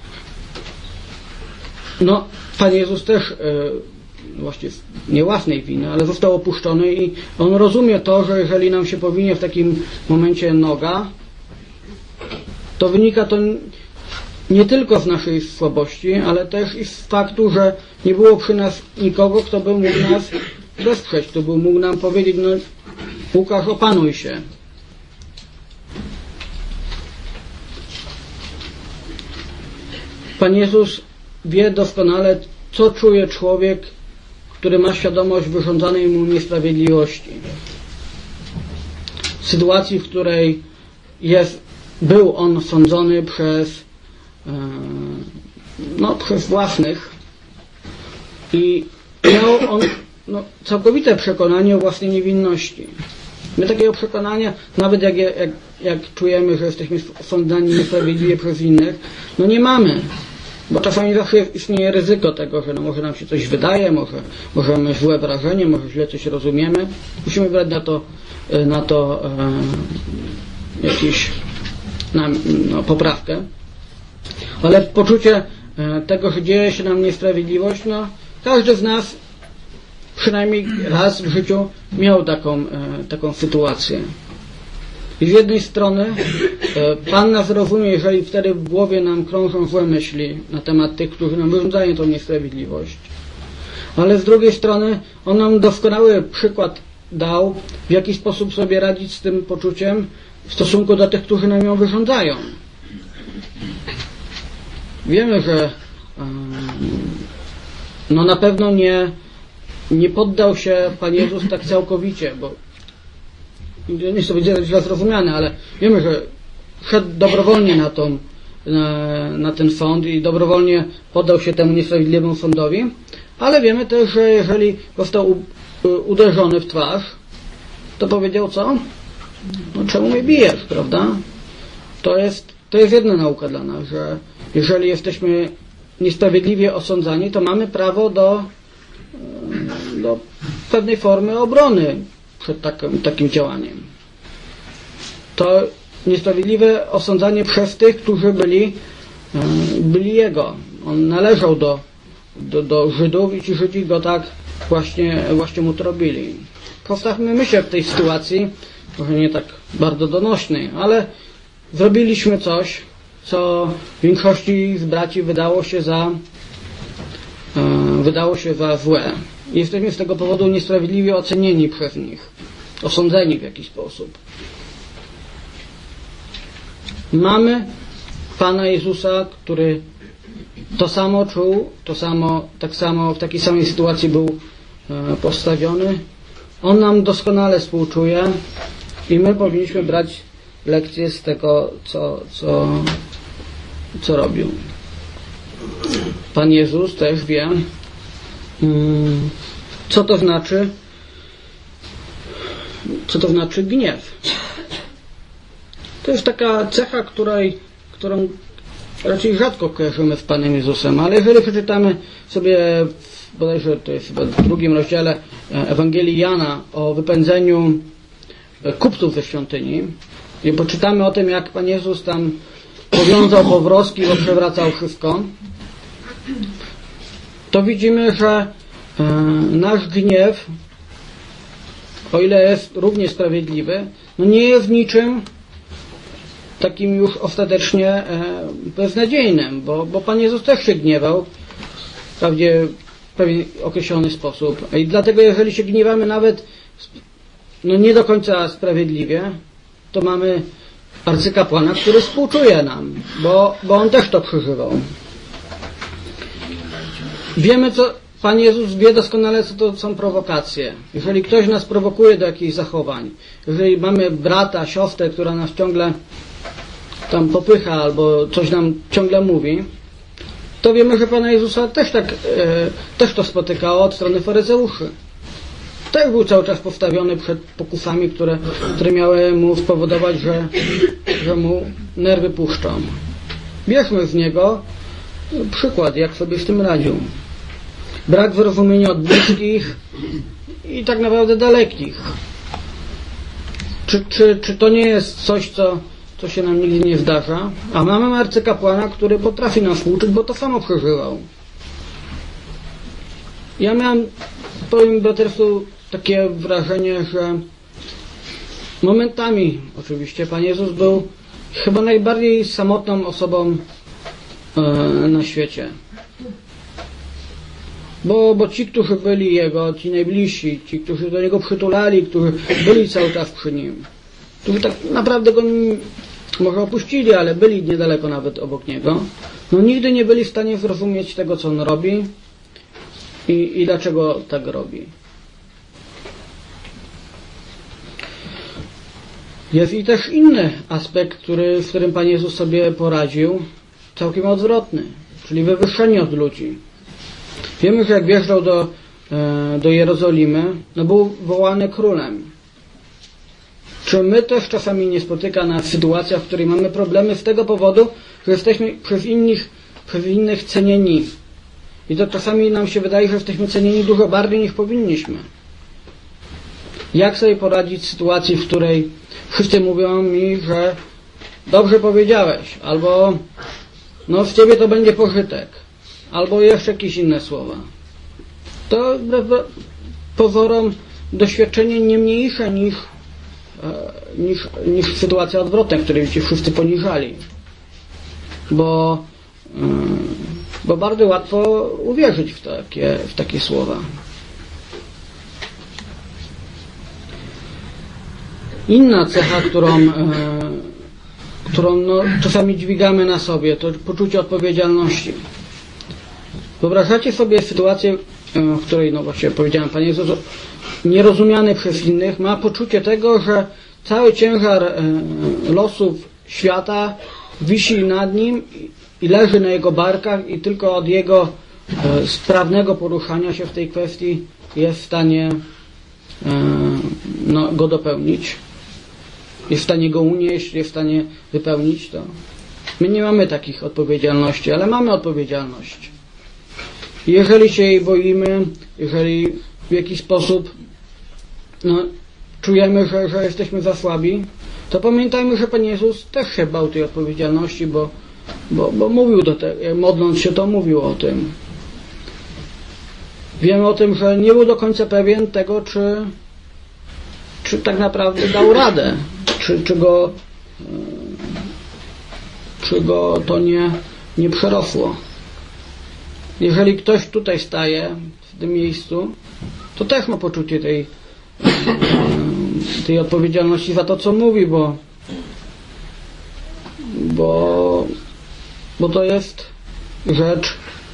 Pan Jezus też właściwie nie własnej winy, ale został opuszczony i On rozumie to, że jeżeli nam się powinie w takim momencie noga, to wynika to nie tylko z naszej słabości, ale też i z faktu, że nie było przy nas nikogo, kto by mógł nas wesprzeć, kto by mógł nam powiedzieć, Łukasz, opanuj się. Pan Jezus wie doskonale, co czuje człowiek, który ma świadomość wyrządzanej mu niesprawiedliwości. W sytuacji, w której był on sądzony przez własnych i miał on całkowite przekonanie o własnej niewinności. My takiego przekonania, nawet jak czujemy, że jesteśmy sądzeni niesprawiedliwie przez innych, nie mamy. Bo czasami zawsze istnieje ryzyko tego, że może nam się coś wydaje, może mamy złe wrażenie, może źle coś rozumiemy. Musimy brać na to jakąś poprawkę. Ale poczucie tego, że dzieje się nam niesprawiedliwość, każdy z nas przynajmniej raz w życiu miał taką sytuację. I z jednej strony Pan nas rozumie, jeżeli wtedy w głowie nam krążą złe myśli na temat tych, którzy nam wyrządzają tą niesprawiedliwość. Ale z drugiej strony On nam doskonały przykład dał, w jaki sposób sobie radzić z tym poczuciem w stosunku do tych, którzy nam ją wyrządzają. Wiemy, że na pewno nie poddał się Pan Jezus tak całkowicie, bo nie chcę być źle zrozumiany, ale wiemy, że szedł dobrowolnie na ten sąd i dobrowolnie poddał się temu niesprawiedliwemu sądowi, ale wiemy też, że jeżeli został uderzony w twarz, to powiedział co? Czemu mnie bijesz, prawda? To jest jedna nauka dla nas, że jeżeli jesteśmy niesprawiedliwie osądzani, to mamy prawo do pewnej formy obrony przed takim działaniem. To niesprawiedliwe osądzanie przez tych, którzy byli Jego. On należał do Żydów i ci Żydzi go tak właśnie mu to robili. Postawmy się w tej sytuacji, może nie tak bardzo donośnej, ale zrobiliśmy coś, co większości z braci wydało się za złe. Jesteśmy z tego powodu niesprawiedliwie ocenieni przez nich, osądzeni w jakiś sposób. Mamy Pana Jezusa, który to samo czuł, tak samo w takiej samej sytuacji był postawiony. On nam doskonale współczuje i my powinniśmy brać lekcję z tego, co robił. Pan Jezus też wie, co to znaczy gniew. To jest taka cecha, którą raczej rzadko kojarzymy z Panem Jezusem, ale jeżeli przeczytamy sobie, bodajże to jest w 2 rozdziale Ewangelii Jana o wypędzeniu kupców ze świątyni i poczytamy o tym, jak Pan Jezus tam powiązał powrozki i przewracał wszystko, to widzimy, że nasz gniew, o ile jest równie sprawiedliwy, nie jest niczym takim już ostatecznie beznadziejnym, bo Pan Jezus też się gniewał wprawdzie w pewien określony sposób. I dlatego jeżeli się gniewamy nawet nie do końca sprawiedliwie, to mamy arcykapłana, który współczuje nam, bo on też to przeżywał. Wiemy, co Pan Jezus wie doskonale, co to są prowokacje. Jeżeli ktoś nas prowokuje do jakichś zachowań, jeżeli mamy brata, siostrę, która nas ciągle tam popycha albo coś nam ciągle mówi, to wiemy, że Pana Jezusa też to spotykało od strony faryzeuszy. Też był cały czas postawiony przed pokusami, które miały mu spowodować, że mu nerwy puszczą. Bierzmy z niego przykład, jak sobie z tym radził. Brak zrozumienia od bliskich i tak naprawdę dalekich. Czy to nie jest coś, co się nam nigdy nie zdarza? A mamy arcykapłana, który potrafi nas uczyć, bo to samo przeżywał. Ja miałem, powiem braterstwu, takie wrażenie, że momentami oczywiście Pan Jezus był chyba najbardziej samotną osobą na świecie. Bo ci, którzy byli Jego, ci najbliżsi, ci, którzy do Niego przytulali, którzy byli cały czas przy Nim, którzy tak naprawdę Go może opuścili, ale byli niedaleko nawet obok Niego, no nigdy nie byli w stanie zrozumieć tego, co On robi i dlaczego tak robi. Jest i też inny aspekt, w którym Pan Jezus sobie poradził, całkiem odwrotny, czyli wywyższenie od ludzi. Wiemy, że jak wjeżdżał do Jerozolimy, no był wołany królem. Czy my też czasami nie spotyka nas sytuacja, w której mamy problemy z tego powodu, że jesteśmy przez innych cenieni. I to czasami nam się wydaje, że jesteśmy cenieni dużo bardziej niż powinniśmy. Jak sobie poradzić w sytuacji, w której wszyscy mówią mi, że dobrze powiedziałeś, albo no z ciebie to będzie pożytek, albo jeszcze jakieś inne słowa. To pozorom doświadczenie nie mniejsze niż sytuacja odwrotna, w której ci wszyscy poniżali. Bo bardzo łatwo uwierzyć w takie słowa. Inna cecha, którą no, czasami dźwigamy na sobie, to poczucie odpowiedzialności. Wyobrażacie sobie sytuację, w której, no właśnie powiedziałem, Pan Jezus, nierozumiany przez innych, ma poczucie tego, że cały ciężar losów świata wisi nad nim i leży na jego barkach i tylko od jego sprawnego poruszania się w tej kwestii jest w stanie go dopełnić. Jest w stanie go unieść, jest w stanie wypełnić to. My nie mamy takich odpowiedzialności, ale mamy odpowiedzialność. Jeżeli się jej boimy, jeżeli w jakiś sposób czujemy, że jesteśmy za słabi, to pamiętajmy, że Pan Jezus też się bał tej odpowiedzialności, bo mówił modląc się, to mówił o tym. Wiemy o tym, że nie był do końca pewien tego, czy tak naprawdę dał radę, czy go to nie przerosło. Jeżeli ktoś tutaj staje w tym miejscu, to też ma poczucie tej odpowiedzialności za to, co mówi, bo to jest rzecz,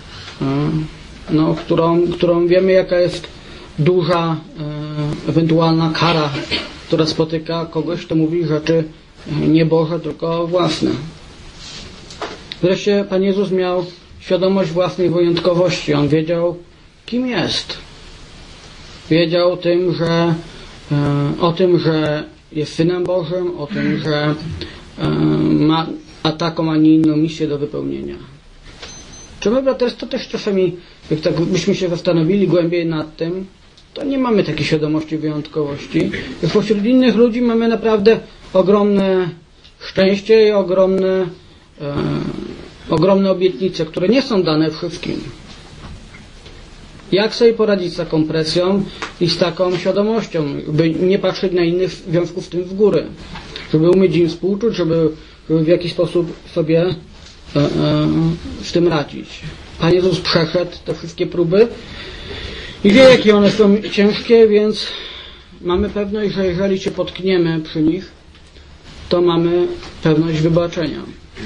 którą wiemy, jaka jest duża ewentualna kara, która spotyka kogoś, kto mówi rzeczy nie Boże, tylko własne. Wreszcie Pan Jezus miał świadomość własnej wyjątkowości. On wiedział, kim jest. Wiedział o tym, że jest Synem Bożym, o tym, że ma taką, a nie inną misję do wypełnienia. Czy my, braterstwo, też czasami, jak tak byśmy się zastanowili głębiej nad tym, to nie mamy takiej świadomości wyjątkowości. Pośród innych ludzi mamy naprawdę ogromne szczęście i ogromne obietnice, które nie są dane wszystkim. Jak sobie poradzić z taką presją i z taką świadomością, by nie patrzeć na innych w związku z tym z góry, żeby umieć im współczuć, żeby w jakiś sposób sobie z tym radzić. Pan Jezus przeszedł te wszystkie próby i wie, jakie one są ciężkie, więc mamy pewność, że jeżeli się potkniemy przy nich, to mamy pewność wybaczenia.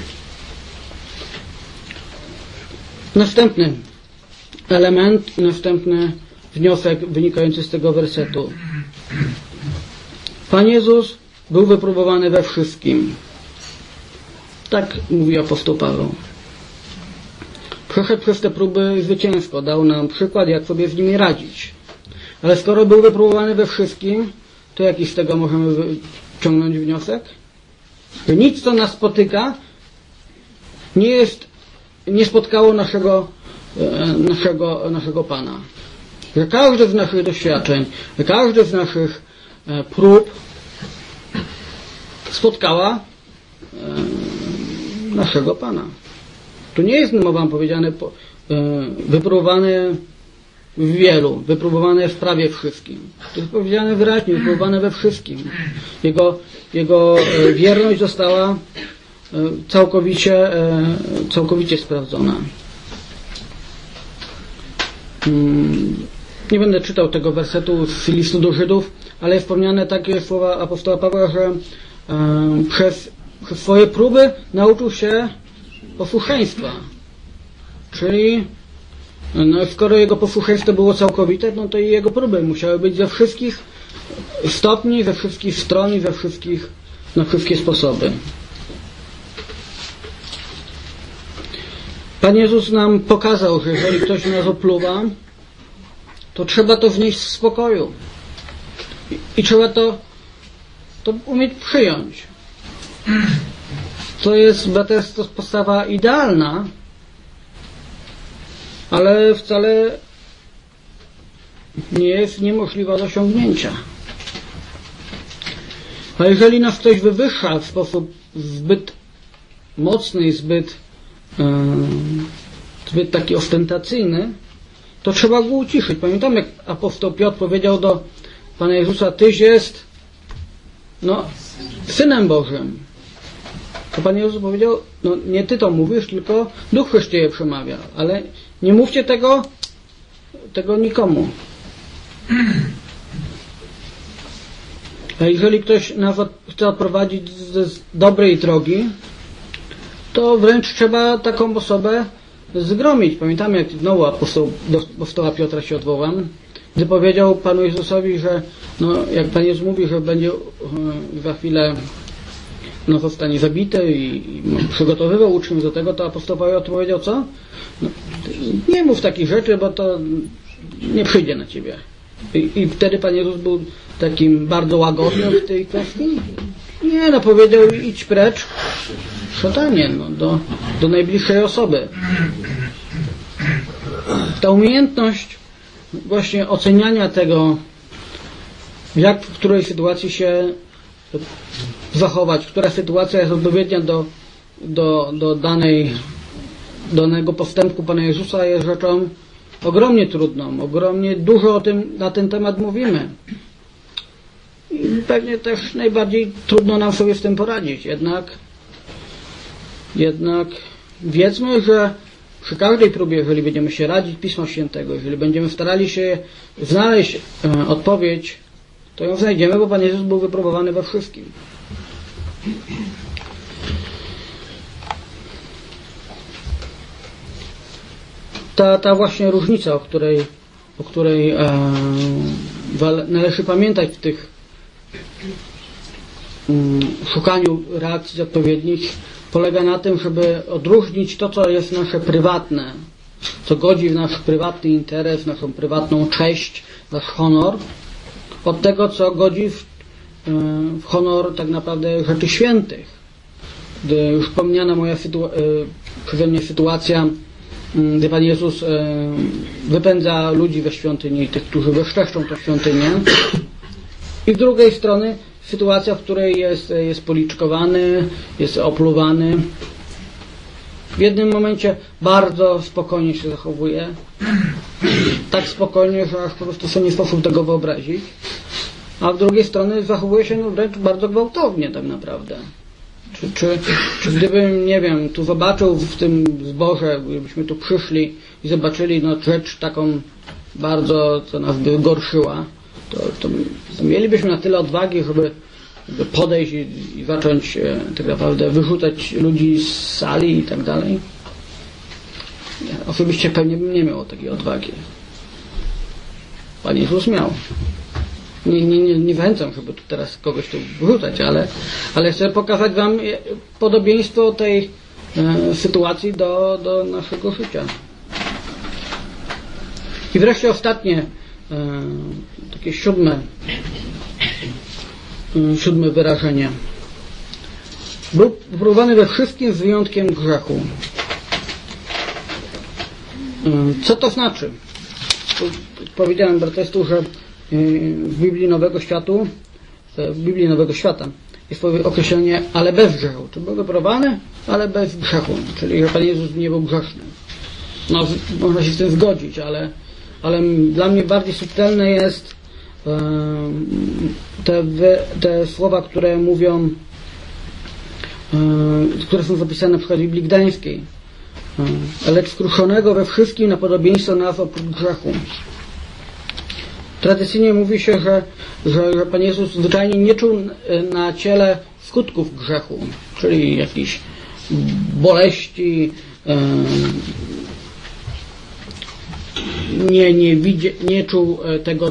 Następny element, następny wniosek wynikający z tego wersetu. Pan Jezus był wypróbowany we wszystkim. Tak mówi apostoł Paweł. Przeszedł przez te próby zwycięsko. Dał nam przykład, jak sobie z nimi radzić. Ale skoro był wypróbowany we wszystkim, to jaki z tego możemy wyciągnąć wniosek? Że nic, co nas spotyka, nie spotkało naszego Pana. Że każde z naszych doświadczeń, że każde z naszych prób spotkała naszego Pana. Tu nie jest mowa powiedziane wypróbowany w wielu, wypróbowane w prawie wszystkim. To jest powiedziane wyraźnie, wypróbowane we wszystkim. Jego wierność została całkowicie sprawdzona. Nie będę czytał tego wersetu z listu do Żydów, ale wspomniane takie słowa apostoła Pawła, że przez swoje próby nauczył się posłuszeństwa. Czyli skoro jego posłuszeństwo było całkowite, no to i jego próby musiały być ze wszystkich stopni, ze wszystkich stron i na wszystkie sposoby. Pan Jezus nam pokazał, że jeżeli ktoś nas opluwa, to trzeba to znieść w spokoju. I trzeba to umieć przyjąć. To jest postawa idealna, ale wcale nie jest niemożliwa do osiągnięcia. A jeżeli nas ktoś wywyższa w sposób zbyt mocny i zbyt taki ostentacyjny, to trzeba go uciszyć. Pamiętam, jak apostoł Piotr powiedział do Pana Jezusa: Tyś jest Synem Bożym. To Pan Jezus powiedział: nie Ty to mówisz, tylko Duch przez Ciebie przemawia, ale nie mówcie tego nikomu. A jeżeli ktoś nas chce odprowadzić z dobrej drogi, to wręcz trzeba taką osobę zgromić. Pamiętamy, jak znowu apostoła Piotra się odwołam, gdy powiedział Panu Jezusowi, że jak Pan Jezus mówi, że będzie za chwilę zostanie zabity i przygotowywał uczniów do tego, to apostoł Paweł odpowiedział: co? Nie mów takich rzeczy, bo to nie przyjdzie na ciebie. I wtedy Pan Jezus był takim bardzo łagodnym w tej kwestii. Nie, powiedział: idź precz, szatanie, do najbliższej osoby. Ta umiejętność właśnie oceniania tego, jak w której sytuacji się zachować, która sytuacja jest odpowiednia do danego postępku Pana Jezusa, jest rzeczą ogromnie trudną. Ogromnie dużo na ten temat mówimy. I pewnie też najbardziej trudno nam sobie z tym poradzić. Jednak wiedzmy, że przy każdej próbie, jeżeli będziemy się radzić Pisma Świętego, jeżeli będziemy starali się znaleźć odpowiedź, to ją znajdziemy, bo Pan Jezus był wypróbowany we wszystkim. Ta właśnie różnica, o której należy pamiętać w tych szukaniu reakcji odpowiednich, polega na tym, żeby odróżnić to, co jest nasze prywatne, co godzi w nasz prywatny interes, naszą prywatną cześć, nasz honor, od tego, co godzi w honor tak naprawdę rzeczy świętych. Gdy już wspomniana przeze mnie sytuacja, gdy Pan Jezus wypędza ludzi ze świątyni, tych, którzy bezczeszczą tę świątynię, i z drugiej strony sytuacja, w której jest policzkowany, jest opluwany. W jednym momencie bardzo spokojnie się zachowuje, tak spokojnie, że aż po prostu sobie nie sposób tego wyobrazić, a z drugiej strony zachowuje się wręcz bardzo gwałtownie tak naprawdę. Czy gdybym, nie wiem, tu zobaczył w tym zborze, gdybyśmy tu przyszli i zobaczyli rzecz taką bardzo, co nas by gorszyła, to mielibyśmy na tyle odwagi, żeby podejść i zacząć tak naprawdę wyrzucać ludzi z sali i tak dalej. Ja osobiście pewnie bym nie miał takiej odwagi. Pan Jezus miał. Nie zachęcam, żeby tu teraz kogoś tu wyrzucać, ale chcę pokazać wam podobieństwo tej sytuacji do naszego życia. I wreszcie ostatnie, takie siódme wyrażenie. Był wypróbowany we wszystkim z wyjątkiem grzechu. Co to znaczy? Powiedziałem bratestu, że w Biblii Nowego Świata jest określenie ale bez grzechu. Czy był wypróbowany, ale bez grzechu. Czyli że Pan Jezus nie był grzeszny. No, można się z tym zgodzić, ale dla mnie bardziej subtelne jest te słowa, które mówią, które są zapisane na przykład w Biblii Gdańskiej. Lecz skruszonego we wszystkim na podobieństwo nas oprócz grzechu. Tradycyjnie mówi się, że Pan Jezus zwyczajnie nie czuł na ciele skutków grzechu, czyli jakichś boleści, nie czuł tego,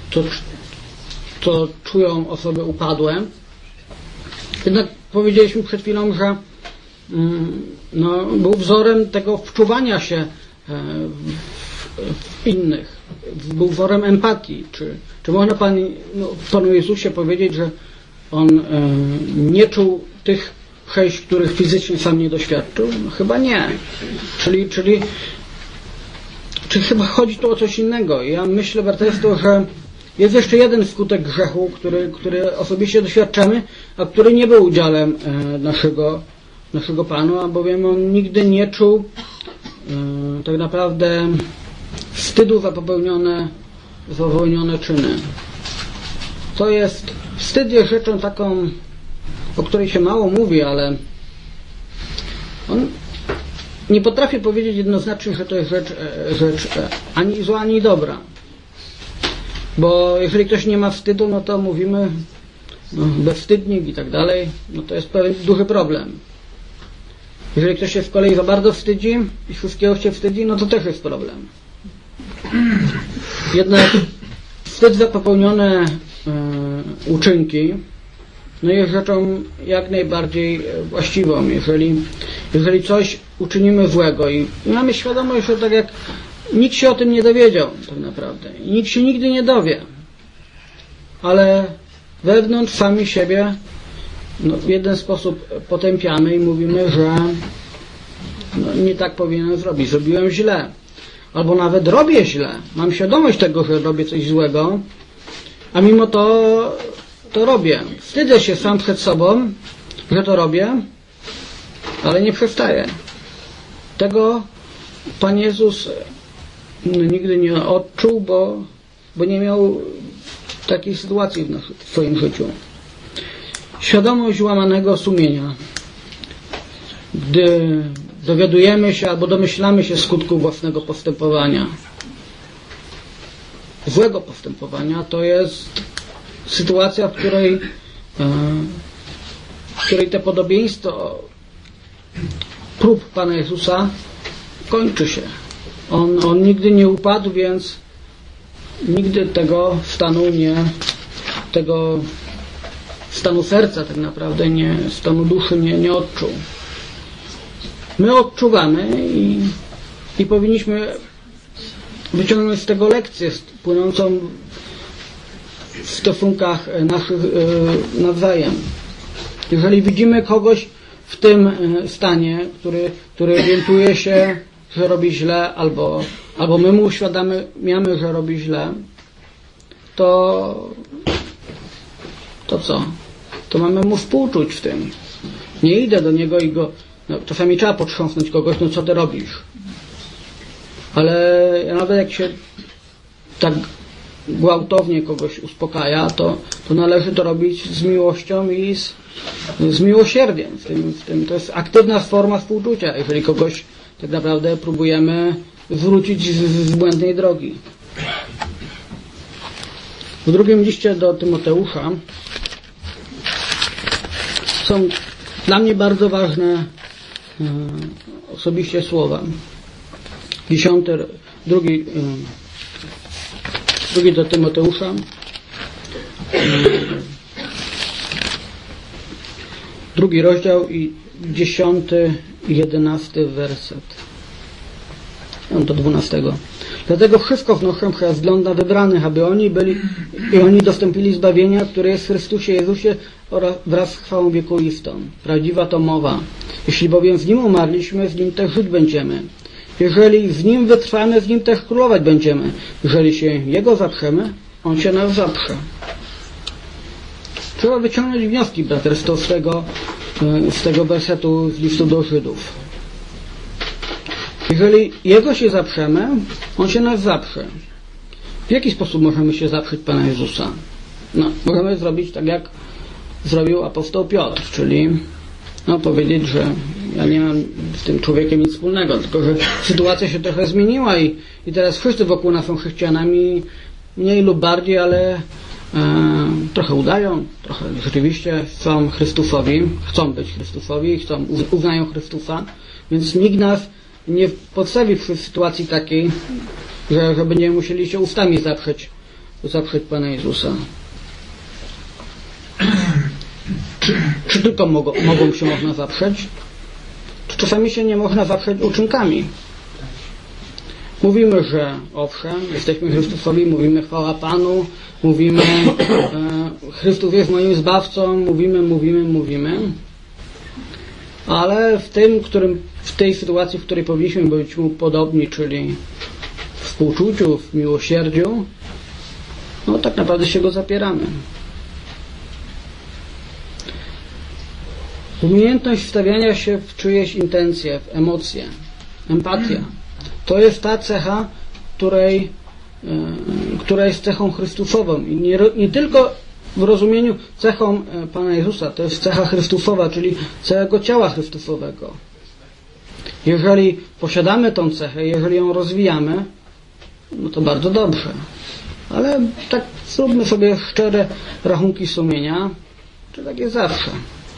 co czują osoby upadłe. Jednak powiedzieliśmy przed chwilą, że był wzorem tego wczuwania się w innych. Był wzorem empatii. Czy można Panu Jezusie powiedzieć, że On nie czuł tych przejść, których fizycznie sam nie doświadczył? No, chyba nie. Czyli chyba chodzi tu o coś innego. Ja myślę, braterstwo, że jest jeszcze jeden skutek grzechu, który osobiście doświadczamy, a który nie był udziałem naszego Panu, albowiem On nigdy nie czuł tak naprawdę wstydu za popełnione czyny. To jest, wstyd jest rzeczą taką, o której się mało mówi, ale on nie potrafi powiedzieć jednoznacznie, że to jest rzecz ani zła, ani dobra. Bo jeżeli ktoś nie ma wstydu, no to mówimy bezwstydnik i tak dalej, no to jest pewien duży problem. Jeżeli ktoś się z kolei za bardzo wstydzi i wszystkiego się wstydzi, no to też jest problem. Jednak wstyd za popełnione uczynki jest rzeczą jak najbardziej właściwą. Jeżeli coś uczynimy złego i mamy świadomość, że tak jak nikt się o tym nie dowiedział tak naprawdę i nikt się nigdy nie dowie, ale wewnątrz sami siebie w jeden sposób potępiamy i mówimy, że nie tak powinienem zrobić, zrobiłem źle. Albo nawet robię źle. Mam świadomość tego, że robię coś złego, a mimo to robię. Wstydzę się sam przed sobą, że to robię, ale nie przestaję. Tego Pan Jezus nigdy nie odczuł, bo nie miał takiej sytuacji w swoim życiu. Świadomość łamanego sumienia. Gdy dowiadujemy się albo domyślamy się skutków własnego postępowania, złego postępowania, to jest sytuacja, w której te podobieństwo prób Pana Jezusa kończy się. On nigdy nie upadł, więc nigdy tego stanu serca tak naprawdę, stanu duszy nie odczuł. My odczuwamy i powinniśmy wyciągnąć z tego lekcję płynącą w stosunkach naszych nawzajem. Jeżeli widzimy kogoś w tym stanie, który orientuje się, że robi źle, albo my mu uświadamiamy, że robi źle, to co? To mamy mu współczuć w tym. Nie idę do niego i go... czasami trzeba potrząsnąć kogoś, co ty robisz? Ale nawet jak się tak gwałtownie kogoś uspokaja, to należy to robić z miłością i z miłosierdziem. To jest aktywna forma współczucia, jeżeli kogoś tak naprawdę próbujemy zwrócić z błędnej drogi. W drugim liście do Tymoteusza są dla mnie bardzo ważne osobiście słowa. 2 do Tymoteusza, 2 rozdział i 10 i 11 werset. Do 12. Dlatego wszystko wnoszę przez wzgląd na wybranych, aby oni dostąpili zbawienia, które jest w Chrystusie Jezusie oraz wraz z chwałą wiekuistą. Prawdziwa to mowa. Jeśli bowiem z Nim umarliśmy, z Nim też żyć będziemy. Jeżeli z Nim wytrwamy, z Nim też królować będziemy. Jeżeli się Jego zaprzemy, On się nas zaprze. Trzeba wyciągnąć wnioski braterstwo z tego wersetu z listu do Żydów. Jeżeli Jego się zaprzemy, On się nas zaprze. W jaki sposób możemy się zaprzeć Pana Jezusa? Możemy zrobić tak, jak zrobił apostoł Piotr, czyli powiedzieć, że ja nie mam z tym człowiekiem nic wspólnego, tylko że sytuacja się trochę zmieniła i teraz wszyscy wokół nas są chrześcijanami, mniej lub bardziej, ale trochę udają, trochę rzeczywiście są Chrystusowi, chcą być Chrystusowi, uznają Chrystusa, więc nikt nas nie podstawi w sytuacji takiej, że będziemy musieli się ustami zaprzeć Pana Jezusa. Czy tylko się można zaprzeć? Czy czasami się nie można zaprzeć uczynkami? Mówimy, że owszem, jesteśmy Chrystusowi, mówimy chwała Panu, mówimy Chrystus jest moim zbawcą, mówimy, ale w tej sytuacji, w której powinniśmy być Mu podobni, czyli w współczuciu, w miłosierdziu, tak naprawdę się Go zapieramy. Umiejętność wstawiania się w czyjeś intencje, w emocje, empatia. To jest ta cecha, która jest cechą Chrystusową. I nie tylko w rozumieniu cechą Pana Jezusa, to jest cecha Chrystusowa, czyli całego ciała Chrystusowego. Jeżeli posiadamy tą cechę, jeżeli ją rozwijamy, to bardzo dobrze. Ale tak zróbmy sobie szczere rachunki sumienia, czy tak jest zawsze.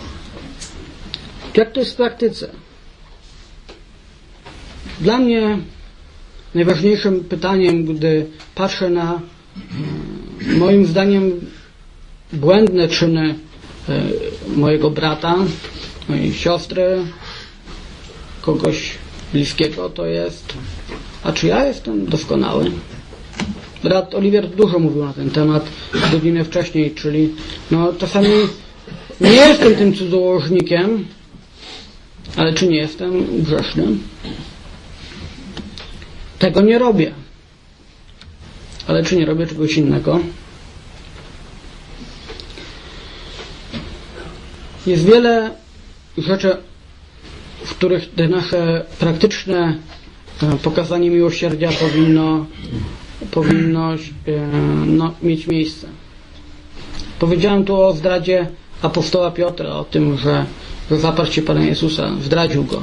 Jak to jest w praktyce? Dla mnie najważniejszym pytaniem, gdy patrzę na moim zdaniem błędne czyny mojego brata, mojej siostry, kogoś bliskiego, to jest: a czy ja jestem doskonały? Brat Oliwier dużo mówił na ten temat godzinę wcześniej, czyli czasami nie jestem tym cudzołożnikiem, ale czy nie jestem grzeszny? Tego nie robię. Ale czy nie robię czegoś innego? Jest wiele rzeczy, w których te nasze praktyczne pokazanie miłosierdzia powinno mieć miejsce. Powiedziałem tu o zdradzie apostoła Piotra, o tym, że zaparł się Pana Jezusa, zdradził Go.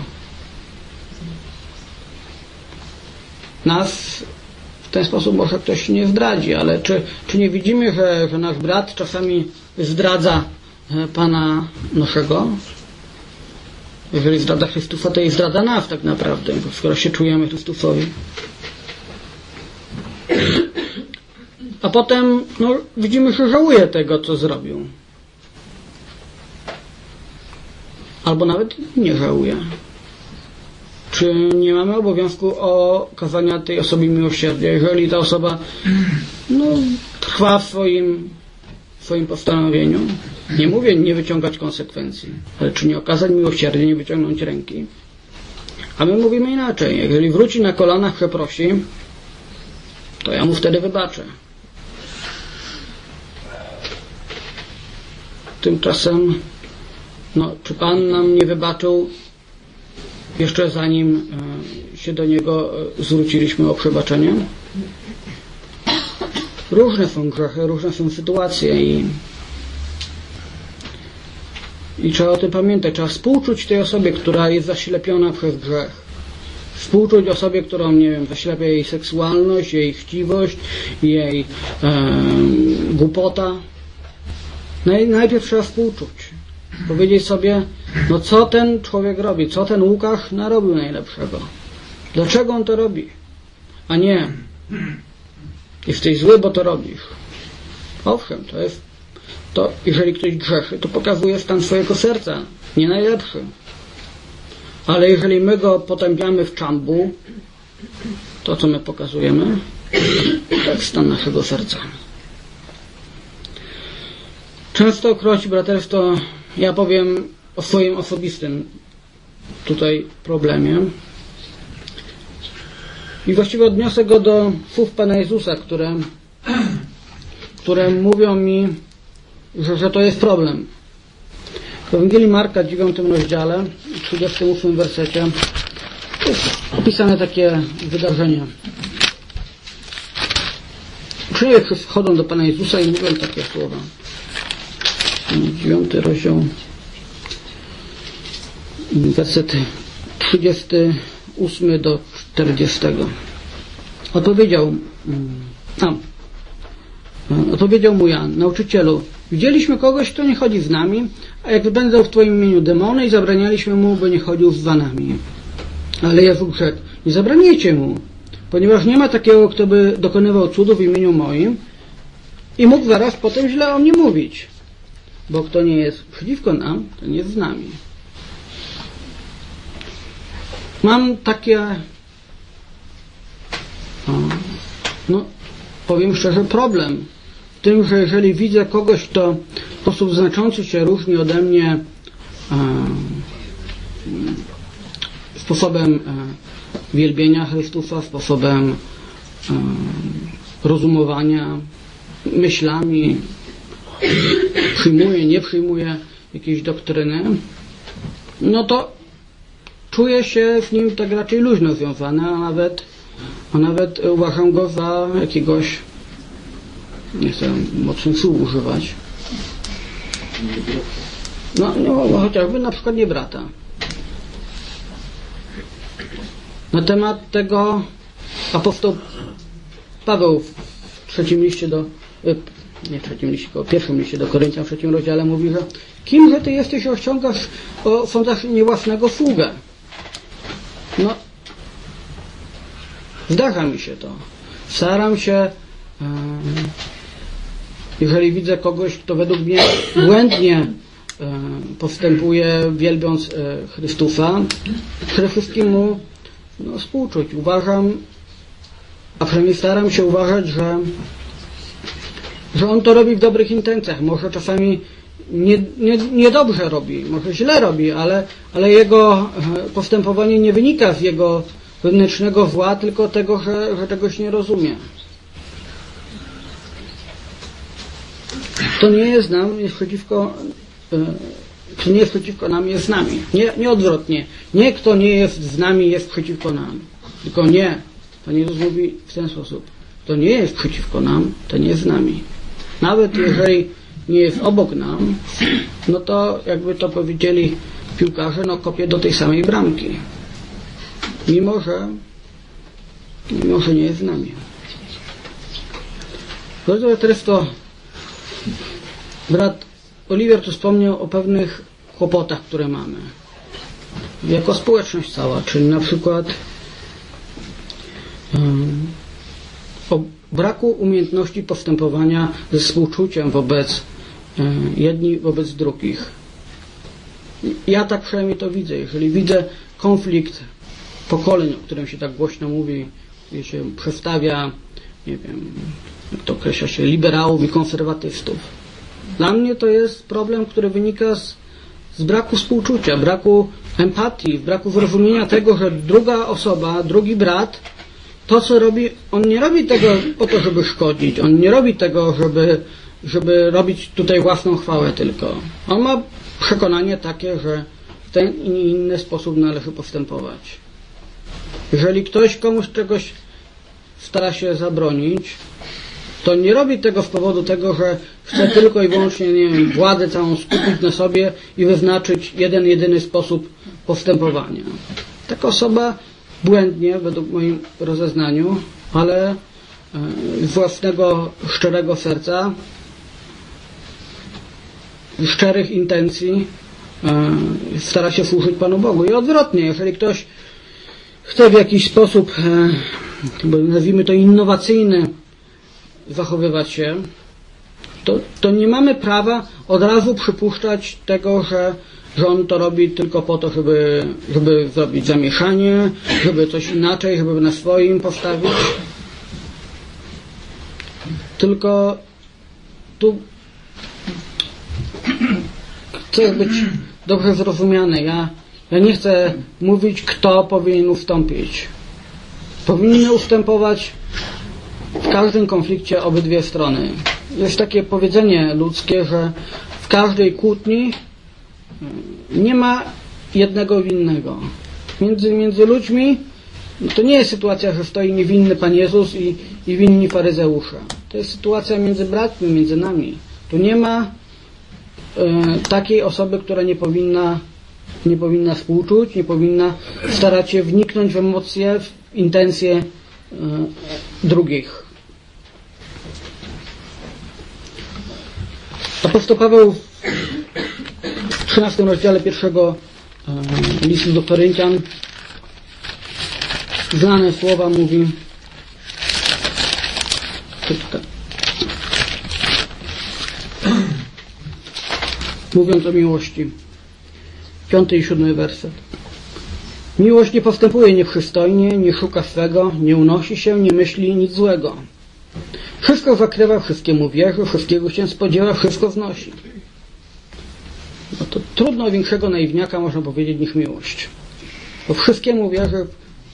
Nas w ten sposób może ktoś nie zdradzi, ale czy nie widzimy, że nasz brat czasami zdradza Pana naszego? Jeżeli zdradza Chrystusa, to i zdradza nas tak naprawdę, skoro się czujemy Chrystusowi. A potem widzimy, że żałuje tego, co zrobił. Albo nawet nie żałuje. Czy nie mamy obowiązku okazania tej osobie miłosierdzia, jeżeli ta osoba trwa w swoim postanowieniu? Nie mówię nie wyciągać konsekwencji, ale czy nie okazać miłosierdzia, nie wyciągnąć ręki? A my mówimy inaczej. Jeżeli wróci na kolanach, przeprosi, to ja mu wtedy wybaczę. Tymczasem czy Pan nam nie wybaczył jeszcze zanim się do Niego zwróciliśmy o przebaczenie? Różne są grzechy, różne są sytuacje i trzeba o tym pamiętać. Trzeba współczuć tej osobie, która jest zaślepiona przez grzech. Współczuć osobie, którą, zaślepia jej seksualność, jej chciwość, jej głupota. Najpierw trzeba współczuć. powiedzieć sobie, no co ten człowiek robi, co ten Łukasz narobił najlepszego. Dlaczego on to robi? A nie, jesteś zły, bo to robisz. Owszem, to jeżeli ktoś grzeszy, to pokazuje stan swojego serca, nie najlepszy. Ale jeżeli my go potępiamy w czambu, to co my pokazujemy, to jest stan naszego serca. Częstokroć, braterstwo, ja powiem o swoim osobistym tutaj problemie i właściwie odniosę go do słów Pana Jezusa, które mówią mi, że to jest problem. W Ewangelii Marka, 9 rozdziale, 38 wersecie jest opisane takie wydarzenie. Uczniowie wchodzą do Pana Jezusa i mówią takie słowa. 9 rozdział, wersety 38 do 40. Odpowiedział mu Jan: nauczycielu, widzieliśmy kogoś, kto nie chodzi z nami, a jak wypędzał w Twoim imieniu demony i zabranialiśmy mu, by nie chodził z nami. Ale Jezus rzekł: nie zabraniajcie mu, ponieważ nie ma takiego, kto by dokonywał cudów w imieniu moim i mógł zaraz potem źle o mnie mówić. Bo kto nie jest przeciwko nam, to nie jest z nami. Mam takie, powiem szczerze, problem w tym, że jeżeli widzę kogoś, kto w sposób znaczący się różni ode mnie sposobem wielbienia Chrystusa, sposobem rozumowania, myślami, przyjmuje, nie przyjmuje jakiejś doktryny, no to czuję się z nim tak raczej luźno związany, a nawet uważam go za jakiegoś, nie chcę mocnych słów używać, chociażby na przykład nie brata. Na temat tego apostoł Paweł w trzecim liście pierwszym liście do Koryntian, w 3 rozdziale mówi, że kimże ty jesteś, osądzasz niewłasnego sługę? Zdarza mi się to. Staram się, jeżeli widzę kogoś, kto według mnie błędnie postępuje, wielbiąc Chrystusa, przede wszystkim mu współczuć. Uważam, a przynajmniej staram się uważać, że on to robi w dobrych intencjach. Może czasami niedobrze robi, może źle robi, ale jego postępowanie nie wynika z jego wewnętrznego zła, tylko tego, że czegoś nie rozumie. Kto nie jest nam, jest przeciwko, kto nie jest przeciwko nam, jest z nami. Nie odwrotnie. Nie kto nie jest z nami, jest przeciwko nam. Tylko nie. Pan Jezus mówi w ten sposób. Kto nie jest przeciwko nam, to nie jest z nami. Nawet jeżeli nie jest obok nam, no to jakby to powiedzieli piłkarze, kopie do tej samej bramki. Mimo że nie jest z nami. Teraz to brat Oliwier tu wspomniał o pewnych kłopotach, które mamy. Jako społeczność cała, czyli na przykład o braku umiejętności postępowania ze współczuciem wobec jedni wobec drugich. Ja tak przynajmniej to widzę. Jeżeli widzę konflikt pokoleń, o którym się tak głośno mówi, gdzie się przestawia, nie wiem, jak to określa się, liberałów i konserwatystów. Dla mnie to jest problem, który wynika z braku współczucia, braku empatii, braku zrozumienia tego, że druga osoba, drugi brat, to co robi, on nie robi tego po to, żeby szkodzić, on nie robi tego, żeby robić tutaj własną chwałę tylko. On ma przekonanie takie, że w ten i inny sposób należy postępować. Jeżeli ktoś komuś czegoś stara się zabronić, to nie robi tego z powodu tego, że chce tylko i wyłącznie, nie wiem, władzę całą skupić na sobie i wyznaczyć jeden, jedyny sposób postępowania. Taka osoba błędnie, według moim rozeznaniu, ale z własnego szczerego serca, szczerych intencji stara się służyć Panu Bogu. I odwrotnie, jeżeli ktoś chce w jakiś sposób, nazwijmy to innowacyjny, zachowywać się, to nie mamy prawa od razu przypuszczać tego, że on to robi tylko po to, żeby zrobić zamieszanie, żeby coś inaczej, żeby na swoim postawić. Tylko tu chcę być dobrze zrozumiany. Ja nie chcę mówić, kto powinien ustąpić. Powinny ustępować w każdym konflikcie obydwie strony. Jest takie powiedzenie ludzkie, że w każdej kłótni nie ma jednego winnego. Między ludźmi to nie jest sytuacja, że stoi niewinny Pan Jezus i winni faryzeusze. To jest sytuacja między braćmi, między nami. Tu nie ma takiej osoby, która nie powinna współczuć, nie powinna starać się wniknąć w emocje, w intencje drugich. Apostoł Paweł w 13 rozdziale pierwszego listu do Koryntian znane słowa mówi, mówiąc o miłości. 5 i 7 werset. Miłość nie postępuje nieprzystojnie, nie szuka swego, nie unosi się, nie myśli nic złego. Wszystko zakrywa, wszystkiemu wierzy, wszystkiego się spodziewa, wszystko znosi. No to trudno większego naiwniaka można powiedzieć niż miłość. Bo wszystkiemu wierzy,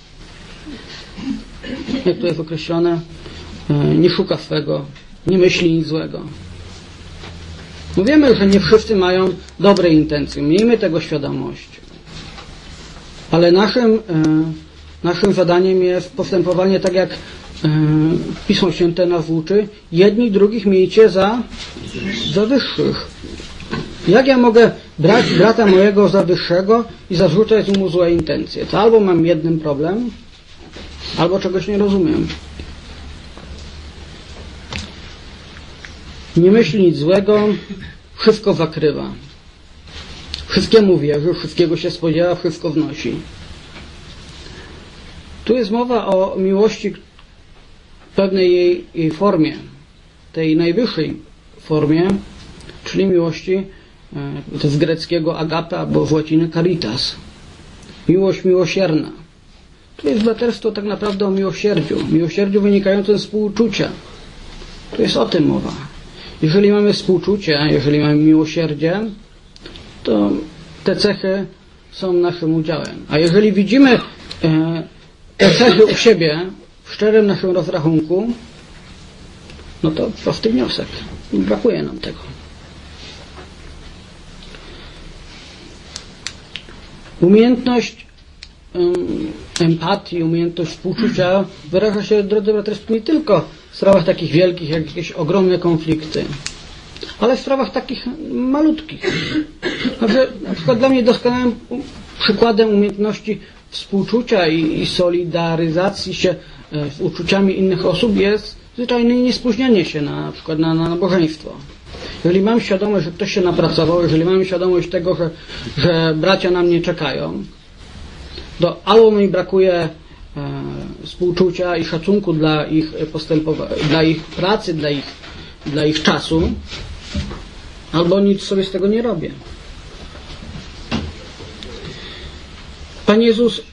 jak to jest określone, nie szuka swego, nie myśli nic złego. No wiemy, że nie wszyscy mają dobre intencje. Miejmy tego świadomość. Ale naszym zadaniem jest postępowanie tak, jak Pismo Święte nas uczy. Jedni drugich miejcie za wyższych. Jak ja mogę brać brata mojego za wyższego i zarzucać mu złe intencje? To albo mam jeden problem, albo czegoś nie rozumiem. Nie myśli nic złego, wszystko zakrywa. Wszystkiemu wierzy, wszystkiego się spodziewa, wszystko wnosi. Tu jest mowa o miłości w pewnej jej formie, tej najwyższej formie, czyli miłości z greckiego agape albo z łaciny caritas. Miłość miłosierna. Tu jest braterstwo tak naprawdę o miłosierdziu. Miłosierdziu wynikającym z współczucia. Tu jest o tym mowa. Jeżeli mamy współczucie, jeżeli mamy miłosierdzie, to te cechy są naszym udziałem. A jeżeli widzimy te cechy u siebie w szczerym naszym rozrachunku, no to prosty wniosek. Brakuje nam tego. Umiejętność empatii, umiejętność współczucia wyraża się, drodzy braterstwo, nie tylko w sprawach takich wielkich, jak jakieś ogromne konflikty, ale w sprawach takich malutkich. Znaczy, na przykład dla mnie doskonałym przykładem umiejętności współczucia i solidaryzacji się z uczuciami innych osób jest zwyczajne niespóźnianie się na przykład na nabożeństwo. Jeżeli mam świadomość, że ktoś się napracował, jeżeli mamy świadomość tego, że bracia na mnie czekają, to albo mi brakuje współczucia i szacunku dla ich dla ich pracy, dla ich czasu, albo nic sobie z tego nie robię. Pan Jezus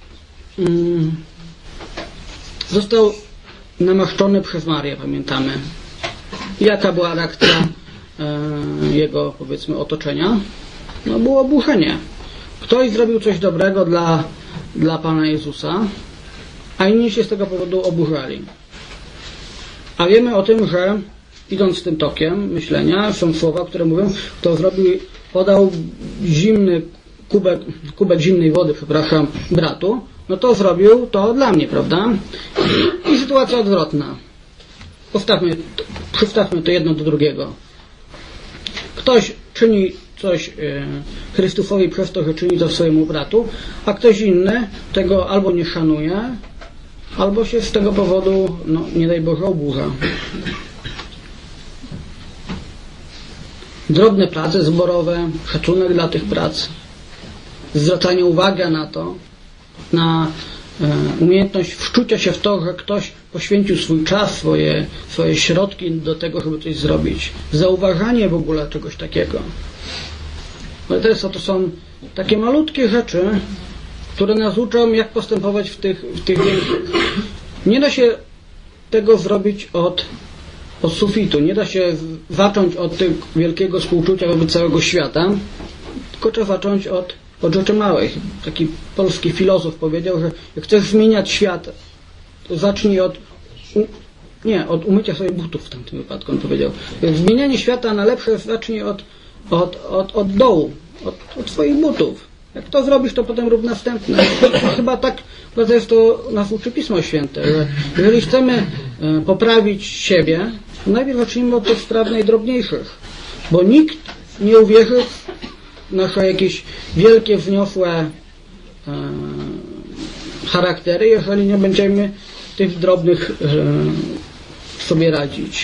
został namaszczony przez Marię, pamiętamy. Jaka była reakcja jego, powiedzmy, otoczenia? No było oburzenie. Ktoś zrobił coś dobrego dla Pana Jezusa, a inni się z tego powodu oburzali. A wiemy o tym, że idąc tym tokiem myślenia, są słowa, które mówią, kto podał zimny kubek zimnej wody, bratu, no to zrobił to dla mnie, prawda? I sytuacja odwrotna. Przystawmy to jedno do drugiego. Ktoś czyni coś Chrystusowi przez to, że czyni to swojemu bratu, a ktoś inny tego albo nie szanuje, albo się z tego powodu, no nie daj Boże, oburza. drobne prace zborowe, szacunek dla tych prac, zwracanie uwagi na to, na umiejętność wczucia się w to, że ktoś poświęcił swój czas, swoje środki do tego, żeby coś zrobić. Zauważanie w ogóle czegoś takiego. Ale to są takie malutkie rzeczy, które nas uczą, jak postępować w tych większych. Nie da się tego zrobić od sufitu. Nie da się zacząć od tego wielkiego współczucia wobec całego świata, tylko trzeba zacząć od rzeczy małych. Taki polski filozof powiedział, że jak chcesz zmieniać świat, to zacznij od umycia sobie butów w tamtym wypadku, on powiedział. Zmienianie świata na lepsze zacznij od dołu, od swoich butów. Jak to zrobisz, to potem rób następne. Chyba tak bardzo jest to nas uczy Pismo Święte, że jeżeli chcemy poprawić siebie, to najpierw zacznijmy od tych spraw najdrobniejszych, bo nikt nie uwierzy w nasze jakieś wielkie, wzniosłe charaktery, jeżeli nie będziemy tych drobnych sobie radzić.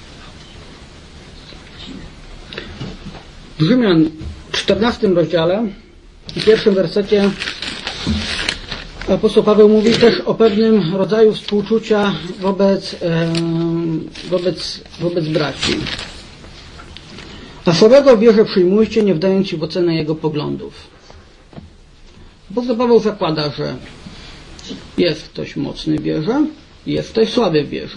W Rzymian 14 rozdziale w pierwszym wersecie apostoł Paweł mówi też o pewnym rodzaju współczucia wobec braci. A słabego w wierze przyjmujcie, nie wdając się w ocenę jego poglądów. Apostoł Paweł zakłada, że jest ktoś mocny w wierze i jest ktoś słaby w wierze.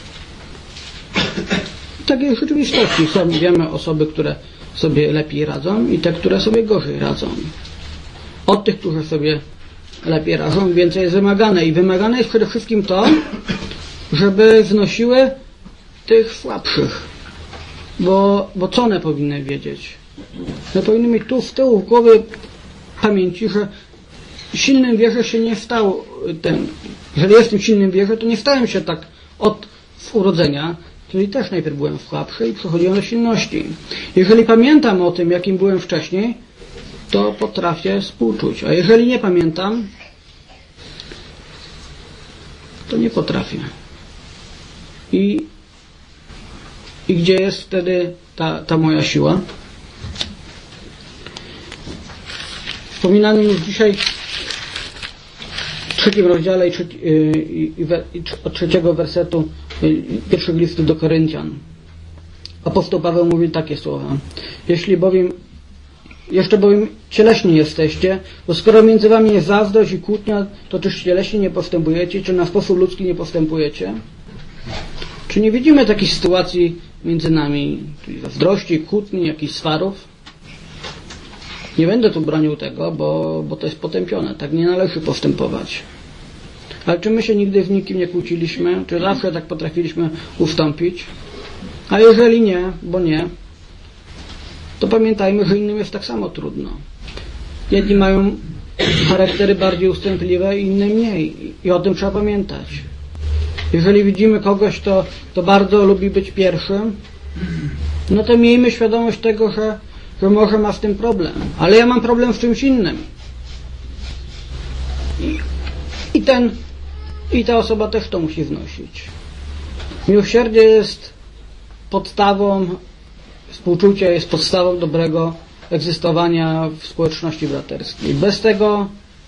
Tak jest w rzeczywistości. Są, wiemy, osoby, które sobie lepiej radzą i te, które sobie gorzej radzą. Od tych, którzy sobie lepiej radzą, więcej jest wymagane. I wymagane jest przede wszystkim to, żeby znosiły tych słabszych. Bo co one powinny wiedzieć? One powinny mieć tu z tyłu w głowie pamięci, że silnym wierze się nie stał jeżeli jestem silnym wierze, to nie stałem się tak od urodzenia, czyli też najpierw byłem słabszy i przechodziłem do silności. Jeżeli pamiętam o tym, jakim byłem wcześniej, to potrafię współczuć. A jeżeli nie pamiętam, to nie potrafię. I gdzie jest wtedy ta moja siła? Wspominanym już dzisiaj w 3 rozdziale od 3 wersetu pierwszego listu do Koryntian. Apostoł Paweł mówi takie słowa. Jeszcze bowiem cieleśni jesteście, bo skoro między wami jest zazdrość i kłótnia, to czyż cieleśni nie postępujecie, czy na sposób ludzki nie postępujecie? Czy nie widzimy takich sytuacji między nami, czyli zazdrości, kłótni, jakichś swarów? Nie będę tu bronił tego, bo to jest potępione. Tak nie należy postępować. Ale czy my się nigdy z nikim nie kłóciliśmy? Czy zawsze tak potrafiliśmy ustąpić? A jeżeli nie, to pamiętajmy, że innym jest tak samo trudno. Jedni mają charaktery bardziej ustępliwe, inne mniej. I o tym trzeba pamiętać. Jeżeli widzimy kogoś, kto bardzo lubi być pierwszym, no to miejmy świadomość tego, że może ma z tym problem. Ale ja mam problem z czymś innym. I ta osoba też to musi wnosić. Miłosierdzie jest podstawą, współczucie jest podstawą dobrego egzystowania w społeczności braterskiej. Bez tego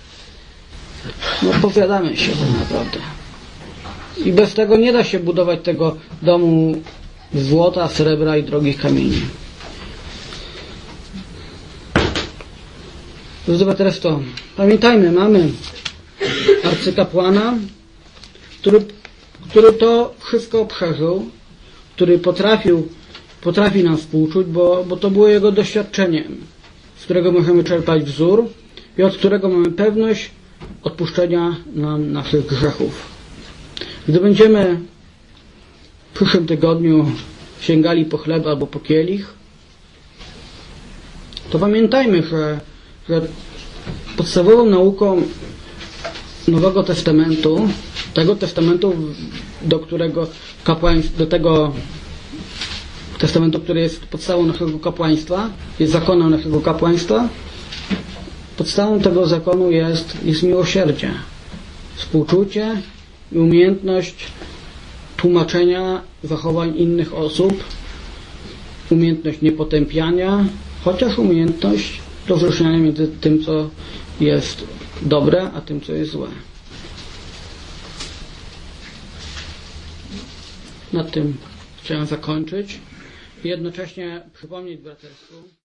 powiadamy się tak naprawdę. I bez tego nie da się budować tego domu z złota, srebra i drogich kamieni. Teraz to. Pamiętajmy, mamy arcykapłana, który to wszystko przeżył, który potrafi nam współczuć, bo to było jego doświadczeniem, z którego możemy czerpać wzór i od którego mamy pewność odpuszczenia nam naszych grzechów. Gdy będziemy w przyszłym tygodniu sięgali po chleb albo po kielich, to pamiętajmy, że podstawową nauką Nowego Testamentu, tego testamentu, do tego testamentu, który jest podstawą naszego kapłaństwa, jest zakonem naszego kapłaństwa, podstawą tego zakonu jest miłosierdzie, współczucie i umiejętność tłumaczenia zachowań innych osób umiejętność niepotępiania, chociaż umiejętność rozróżniania między tym, co jest dobre, a tym, co jest złe. Na tym chciałem zakończyć i jednocześnie przypomnieć braterstwu,